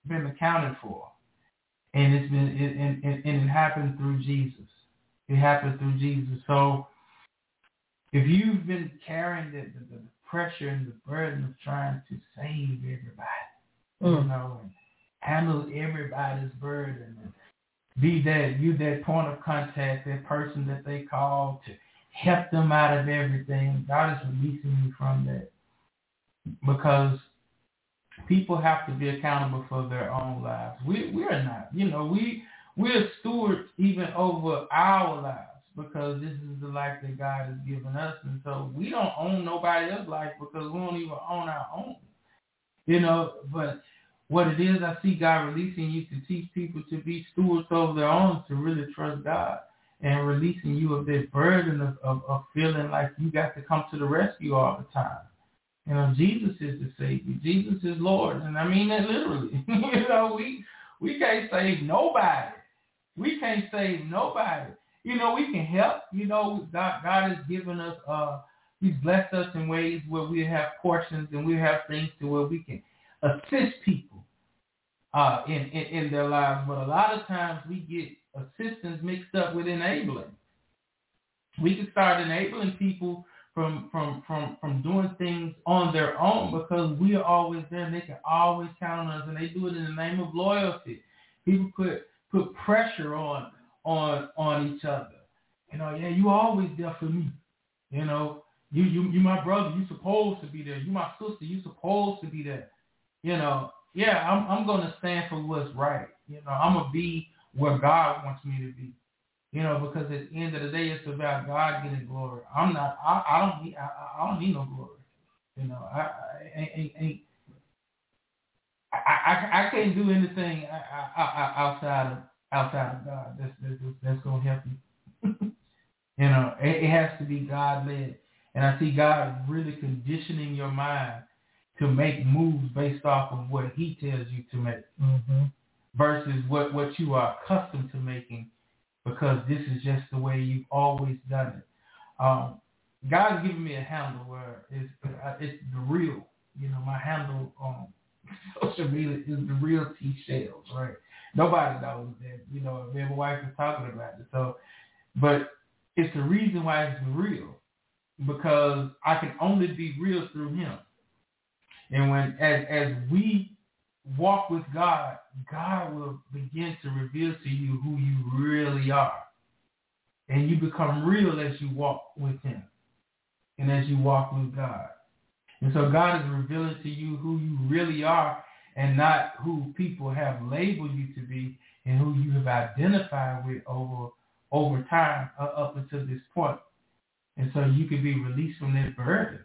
been accounted for, and it's been it, and, and, and it happened through Jesus. It happened through Jesus. So if you've been carrying the, the, the pressure and the burden of trying to save everybody, mm. you know, and handle everybody's burden, and be that you that point of contact, that person that they call to help them out of everything, God is releasing you from that, because people have to be accountable for their own lives. We we are not, you know, we we're stewards even over our lives, because this is the life that God has given us, and so we don't own nobody else's life because we don't even own our own, you know. But what it is, I see God releasing you to teach people to be stewards over their own, to really trust God, and releasing you of this burden of, of, of feeling like you got to come to the rescue all the time. You know, Jesus is the Savior. Jesus is Lord. And I mean that literally. you know, we we can't save nobody. We can't save nobody. You know, we can help. You know, God, God has given us, uh, He's blessed us in ways where we have portions and we have things to where we can assist people uh, in, in, in their lives. But a lot of times we get assistance mixed up with enabling. We can start enabling people from from from from doing things on their own because we are always there and they can always count on us, and they do it in the name of loyalty. People put put pressure on on on each other. You know, yeah, you always there for me. You know, you you you my brother, you supposed to be there. You my sister, you supposed to be there. You know, yeah, I'm I'm gonna stand for what's right. You know, I'm gonna be where God wants me to be. You know, because at the end of the day, it's about God getting glory. I'm not. I, I don't need. I, I don't need no glory. You know, I I, I, I, I, I can't do anything outside of outside of God. That's that's, that's gonna help you. you know, it, it has to be God led, and I see God really conditioning your mind to make moves based off of what He tells you to make, mm-hmm. versus what what you are accustomed to making. Because this is just the way you've always done it. Um, God's given me a handle where it's, it's the real. You know, my handle on social media is the real T Shells, right? Nobody knows that. You know, me and my wife is talking about it. So, but it's the reason why it's real, because I can only be real through Him. And when as as we walk with God, God will begin to reveal to you who you really are. And you become real as you walk with Him and as you walk with God. And so God is revealing to you who you really are, and not who people have labeled you to be and who you have identified with over over time uh, up until this point. And so you can be released from that burden.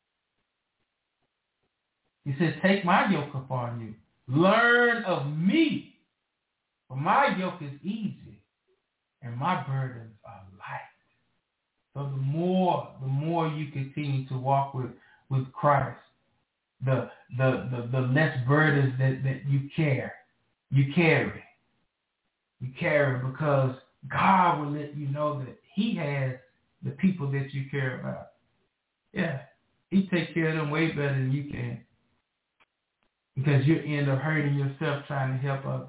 He said, take my yoke upon you. Learn of me, for my yoke is easy and my burdens are light. So the more, the more you continue to walk with, with Christ, the, the the the less burdens that, that you care, you carry. You carry because God will let you know that He has the people that you care about. Yeah, He takes care of them way better than you can. Because you end up hurting yourself trying to help others.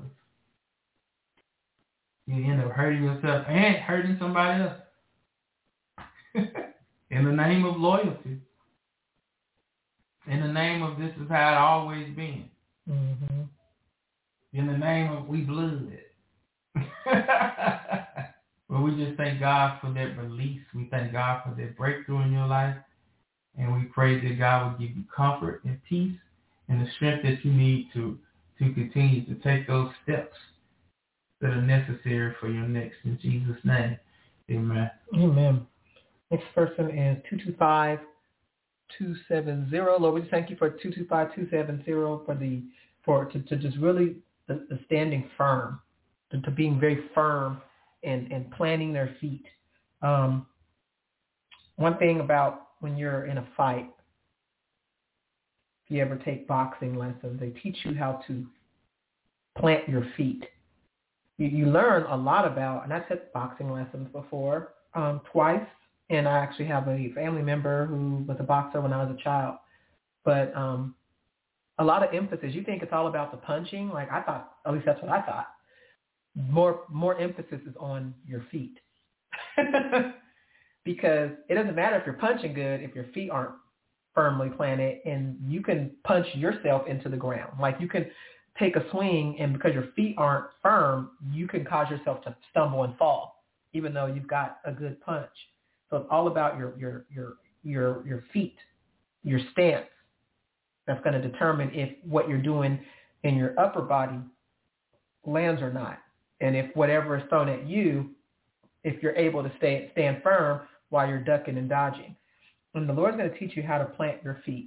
You end up hurting yourself and hurting somebody else. In the name of loyalty. In the name of this is how it always been. Mm-hmm. In the name of we blood. But we just thank God for that release. We thank God for that breakthrough in your life. And we pray that God will give you comfort and peace and the strength that you need to, to continue to take those steps that are necessary for your next. In Jesus' name, amen. Amen. Next person is two two five, two seven zero. Lord, we just thank you for two two five, two seven zero for the for to, to just really the, the standing firm, to, to being very firm and, and planting their feet. Um, one thing about when you're in a fight, if you ever take boxing lessons, they teach you how to plant your feet. You, you learn a lot about, and I took boxing lessons before, um, twice, and I actually have a family member who was a boxer when I was a child. But um, a lot of emphasis. You think it's all about the punching. Like I thought, at least that's what I thought. More more emphasis is on your feet. Because it doesn't matter if you're punching good if your feet aren't firmly planted, and you can punch yourself into the ground. Like you can take a swing, and because your feet aren't firm, you can cause yourself to stumble and fall, even though you've got a good punch. So it's all about your your your your your feet, your stance. That's going to determine if what you're doing in your upper body lands or not, and if whatever is thrown at you, if you're able to stay stand firm while you're ducking and dodging. And the Lord's going to teach you how to plant your feet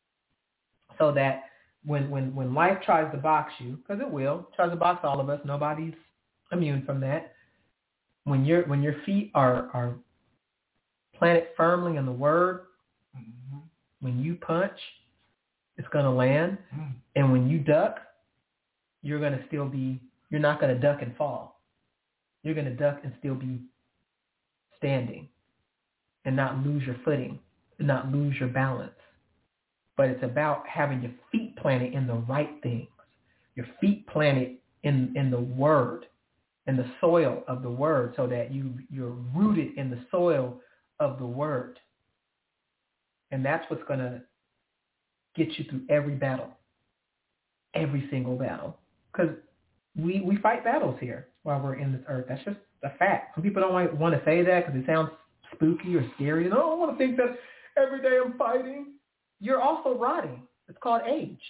so that when when when life tries to box you, because it will, tries to box all of us, nobody's immune from that. When your when your feet are, are planted firmly in the Word, mm-hmm. when you punch, it's going to land. Mm. And when you duck, you're going to still be, you're not going to duck and fall. You're going to duck and still be standing and not lose your footing, and not lose your balance. But it's about having your feet planted in the right things, your feet planted in, in the Word, in the soil of the Word, so that you, you're rooted in the soil of the Word. And that's what's going to get you through every battle, every single battle. Because we, we fight battles here while we're in this earth. That's just a fact. Some people don't want, want to say that because it sounds spooky or scary. No, I don't want to think that every day I'm fighting. You're also rotting. It's called age.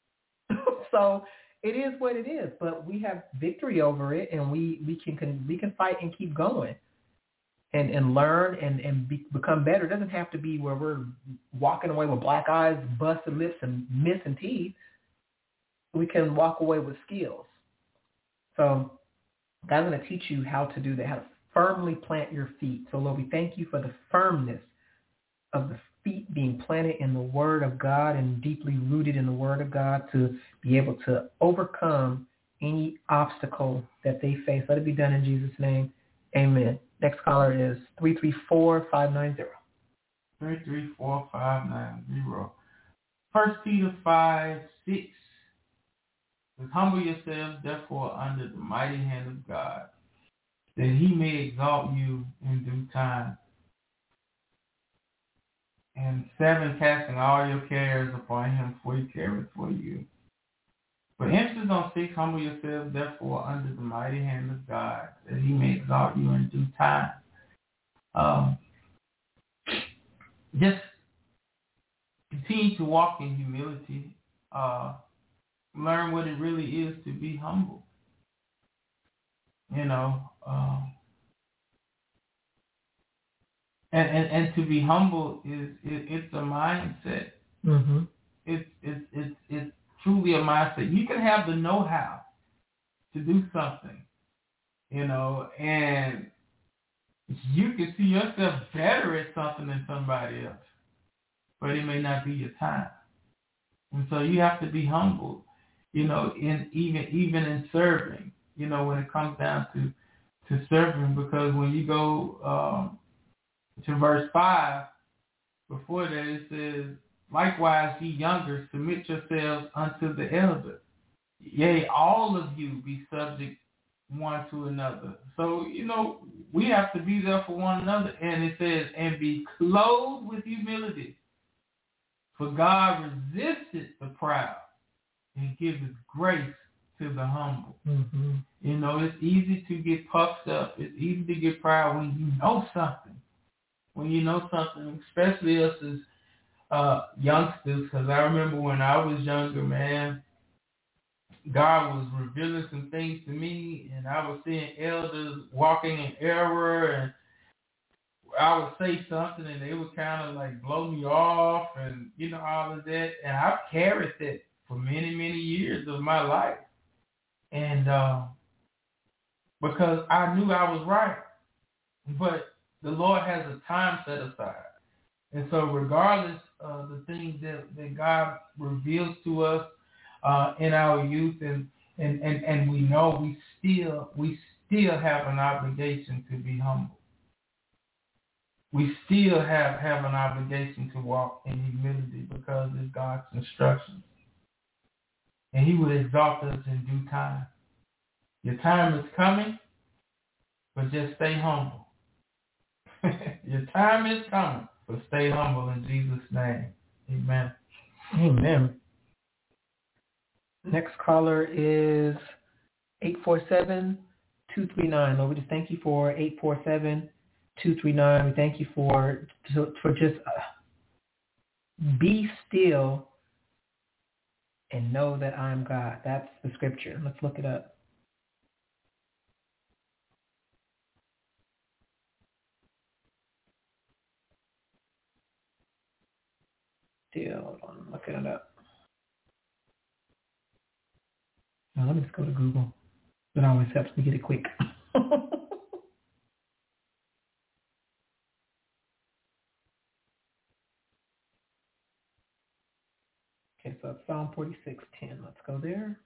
So it is what it is. But we have victory over it, and we, we can, can we can fight and keep going and, and learn and, and be, become better. It doesn't have to be where we're walking away with black eyes, busted lips, and missing teeth. We can walk away with skills. So God's going to teach you how to do that, how to firmly plant your feet. So, Lord, we thank you for the firmness of the feet being planted in the Word of God and deeply rooted in the Word of God to be able to overcome any obstacle that they face. Let it be done in Jesus' name. Amen. Next caller is three three four, five nine zero. three three four, five nine zero. First Peter five, six. Says, humble yourselves, therefore, under the mighty hand of God, that he may exalt you in due time. And seven, casting all your cares upon him, for he careth for you. But emphasis on six, humble yourselves, therefore, under the mighty hand of God, that he may exalt you in due time. Um, just continue to walk in humility. Uh, learn what it really is to be humble. You know, uh, and, and and to be humble is it, it's a mindset. Mm-hmm. It's it's it's it's truly a mindset. You can have the know-how to do something, you know, and you can see yourself better at something than somebody else, but it may not be your time. And so you have to be humble. You know, in even even in serving, you know, when it comes down to, to serving, because when you go um, to verse five, before that it says, likewise ye younger, submit yourselves unto the elder. Yea, all of you be subject one to another. So, you know, we have to be there for one another. And it says, and be clothed with humility. For God resisteth the proud and gives grace to the humble. Mm-hmm. You know, it's easy to get puffed up. It's easy to get proud when you know something. When you know something, especially us as uh, youngsters, because I remember when I was younger, man, God was revealing some things to me, and I was seeing elders walking in error, and I would say something, and they would kind of like blow me off, and, you know, all of that. And I've carried that for many, many years of my life. And uh, because I knew I was right. But the Lord has a time set aside. And so regardless of the things that, that God reveals to us uh, in our youth, and, and, and, and we know we still we still have an obligation to be humble. We still have, have an obligation to walk in humility because it's God's instructions. and he will exalt us in due time. Your time is coming, but just stay humble. Your time is coming, but stay humble in Jesus' name. Amen. Amen. Next caller is eight four seven, two three nine. Lord, we just thank you for eight four seven, two three nine. We thank you for, for just uh, be still and know that I am God. That's the scripture. Let's look it up. Still, hold on, I'm looking it up. Now, let me just go to Google. It always helps me get it quick. Okay, so it's Psalm forty-six ten. Let's go there.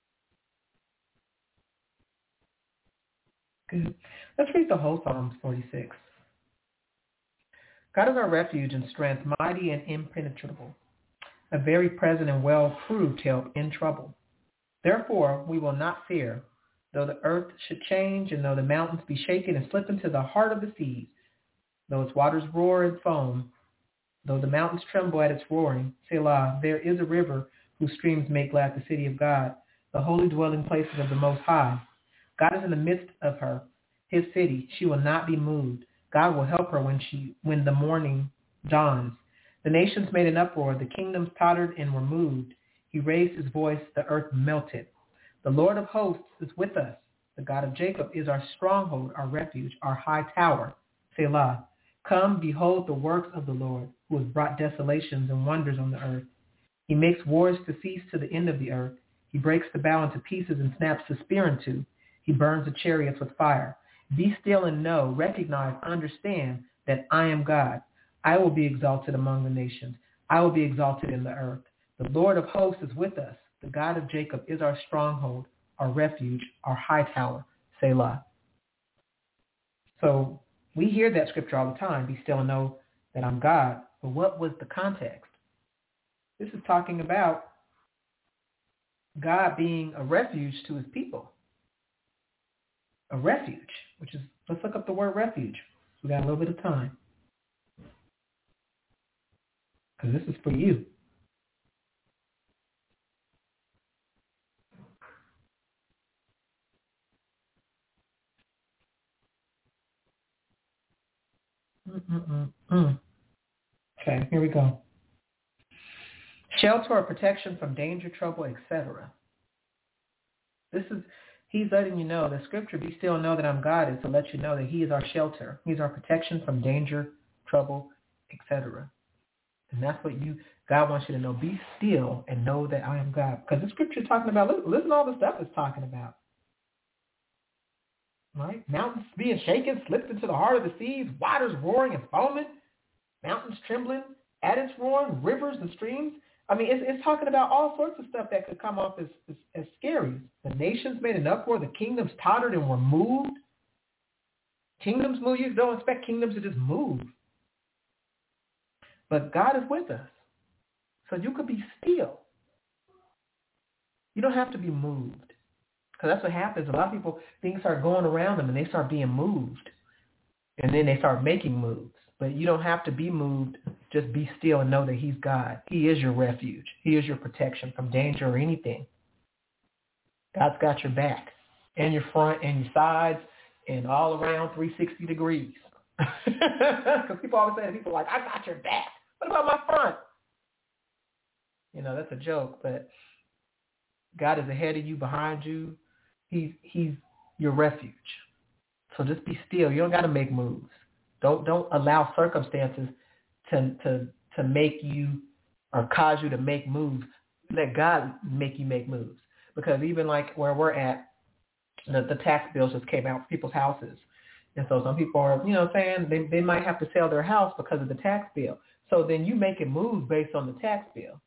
Good. Let's read the whole Psalms forty-six. God is our refuge and strength, mighty and impenetrable, a very present and well-proved help in trouble. Therefore, we will not fear, though the earth should change, and though the mountains be shaken and slip into the heart of the seas, though its waters roar and foam, though the mountains tremble at its roaring. Selah, there is a river whose streams make glad the city of God, the holy dwelling places of the Most High. God is in the midst of her, his city. She will not be moved. God will help her when she when the morning dawns. The nations made an uproar. The kingdoms tottered and were moved. He raised his voice. The earth melted. The Lord of hosts is with us. The God of Jacob is our stronghold, our refuge, our high tower. Selah. Come, behold the works of the Lord, who has brought desolations and wonders on the earth. He makes wars to cease to the end of the earth. He breaks the bow into pieces and snaps the spear in two. He burns the chariots with fire. Be still and know, recognize, understand that I am God. I will be exalted among the nations. I will be exalted in the earth. The Lord of hosts is with us. The God of Jacob is our stronghold, our refuge, our high tower. Selah. So we hear that scripture all the time. Be still and know that I'm God. But what was the context? This is talking about God being a refuge to his people. A refuge, which is, let's look up the word refuge. We got a little bit of time. Because this is for you. Mm-mm-mm-mm. Okay, here we go. Shelter or protection from danger, trouble, et cetera. This is, he's letting you know, the scripture, be still and know that I'm God, is to let you know that he is our shelter. He's our protection from danger, trouble, et cetera. And that's what you, God wants you to know. Be still and know that I am God. Because the scripture is talking about, listen, listen to all the stuff it's talking about. Right? Mountains being shaken, slipped into the heart of the seas, waters roaring and foaming, mountains trembling at its roaring, rivers and streams. I mean, it's, it's talking about all sorts of stuff that could come off as, as, as scary. The nations made an uproar. The kingdoms tottered and were moved. Kingdoms move. You don't expect kingdoms to just move. But God is with us. So you could be still. You don't have to be moved. Because that's what happens. A lot of people, things start going around them and they start being moved. And then they start making moves. But you don't have to be moved. Just be still and know that he's God. He is your refuge. He is your protection from danger or anything. God's got your back and your front and your sides and all around three hundred sixty degrees. Because people always say, people are like, I got your back. What about my front? You know, that's a joke, but God is ahead of you, behind you. He's he's your refuge. So just be still. You don't got to make moves. Don't don't allow circumstances to to to make you or cause you to make moves. Let God make you make moves. Because even like where we're at, the, the tax bills just came out for people's houses. And so some people are, you know, saying they, they might have to sell their house because of the tax bill. So then you make a move based on the tax bill.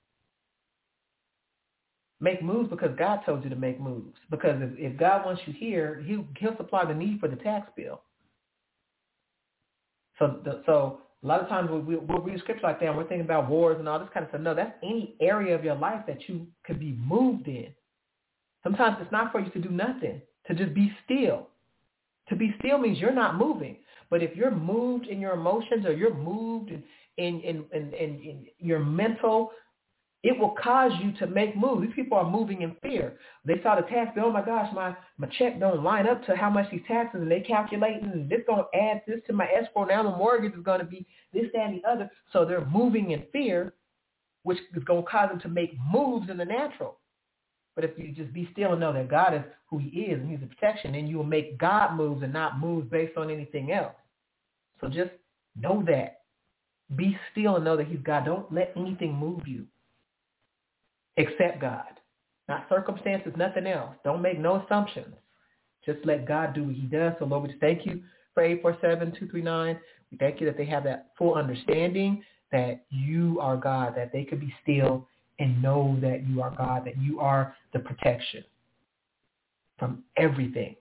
Make moves because God told you to make moves. Because if, if God wants you here, he'll, he'll supply the need for the tax bill. So, the, so A lot of times we, we'll read scripture like that and we're thinking about wars and all this kind of stuff. No, that's any area of your life that you could be moved in. Sometimes it's not for you to do nothing, to just be still. To be still means you're not moving. But if you're moved in your emotions or you're moved in, in, in, in, in, in your mental, it will cause you to make moves. These people are moving in fear. They saw the tax bill, oh my gosh, my, my check don't line up to how much these taxes, and they calculating, and this going to add this to my escrow. Now the mortgage is going to be this, that, and the other. So they're moving in fear, which is going to cause them to make moves in the natural. But if you just be still and know that God is who he is and he's a protection, then you will make God moves and not moves based on anything else. So just know that. Be still and know that he's God. Don't let anything move you except God. Not circumstances, nothing else. Don't make no assumptions. Just let God do what he does. So Lord, we just thank you for eight four seven, two three nine. We thank you that they have that full understanding that you are God, that they could be still and know that you are God, that you are the protection from everything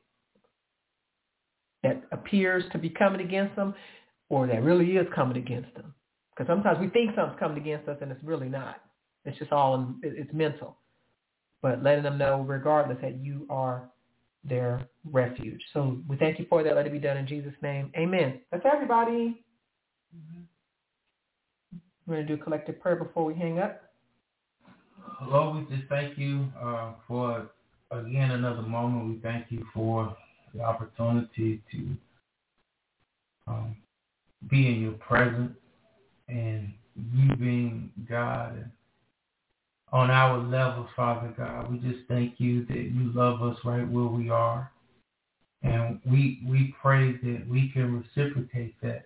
that appears to be coming against them or that really is coming against them. Because sometimes we think something's coming against us and it's really not. It's just all, it's mental. But letting them know regardless that you are their refuge. So we thank you for that. Let it be done in Jesus' name. Amen. That's everybody. Mm-hmm. We're going to do a collective prayer before we hang up. Lord, we just thank you uh, for, again, another moment. We thank you for the opportunity to um, be in your presence and you being God. And on our level, Father God, we just thank you that you love us right where we are. And we we pray that we can reciprocate that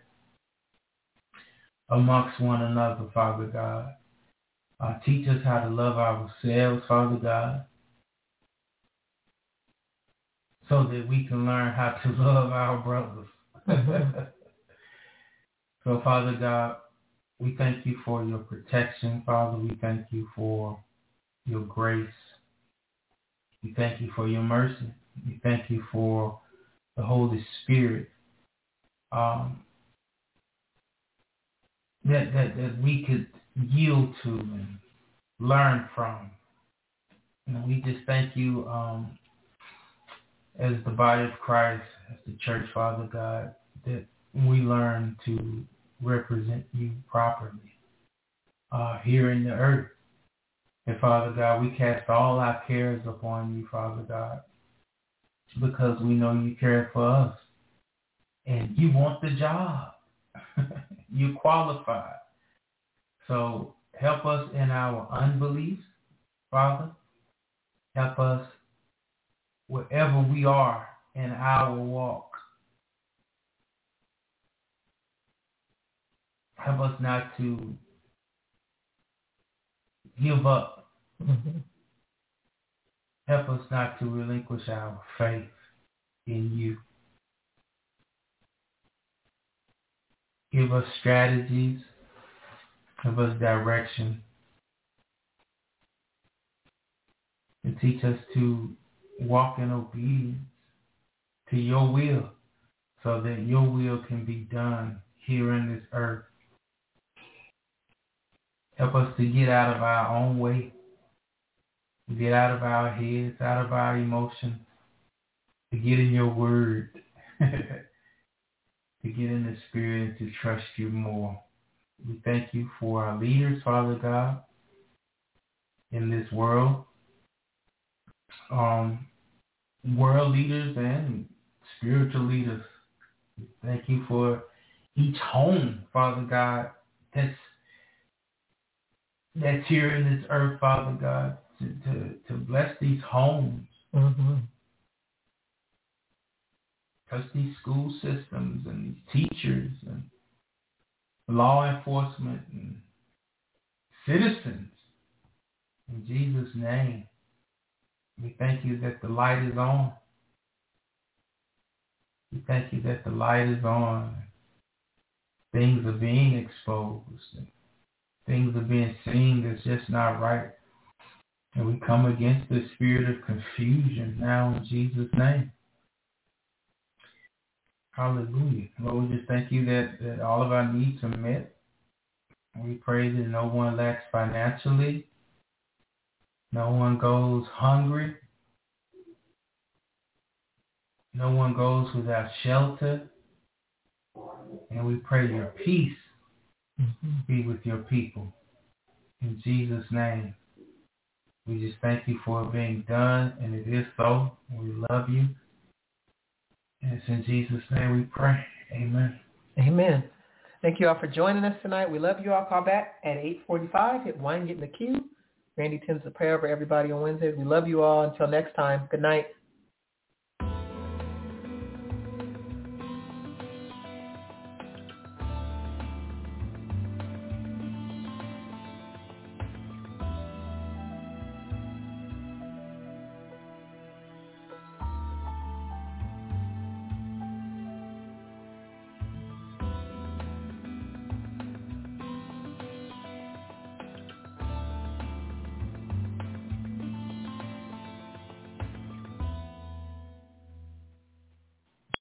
amongst one another, Father God. Uh, teach us how to love ourselves, Father God, so that we can learn how to love our brothers. So, Father God, we thank you for your protection, Father. We thank you for your grace. We thank you for your mercy. We thank you for the Holy Spirit um, that, that, that we could yield to and learn from. And we just thank you um, as the body of Christ, as the church, Father God, that we learn to represent you properly uh, here in the earth. And Father God, we cast all our cares upon you, Father God, because we know you care for us. And you want the job. You qualify. So help us in our unbelief, Father. Help us wherever we are in our walk. Help us not to give up. Mm-hmm. Help us not to relinquish our faith in you. Give us strategies. Give us direction. And teach us to walk in obedience to your will so that your will can be done here in this earth. Help us to get out of our own way, to get out of our heads, out of our emotions, to get in your word, to get in the spirit, to trust you more. We thank you for our leaders, Father God, in this world, um, world leaders and spiritual leaders. We thank you for each home, Father God, that's that's here in this earth, Father God, to, to, to bless these homes. Mm-hmm. Touch these school systems and these teachers and law enforcement and citizens. In Jesus' name, we thank you that the light is on. We thank you that the light is on. Things are being exposed. And things are being seen that's just not right. And we come against the spirit of confusion now in Jesus' name. Hallelujah. Lord, we just thank you that, that all of our needs are met. We pray that no one lacks financially. No one goes hungry. No one goes without shelter. And we pray your peace mm-hmm. be with your people. In Jesus' name, we just thank you for it being done, and it is so. We love you. And it's in Jesus' name we pray. Amen. Amen. Thank you all for joining us tonight. We love you all. Call back at eight forty-five. Hit one, get in the queue. Randy tends to pray over everybody on Wednesdays. We love you all. Until next time, good night.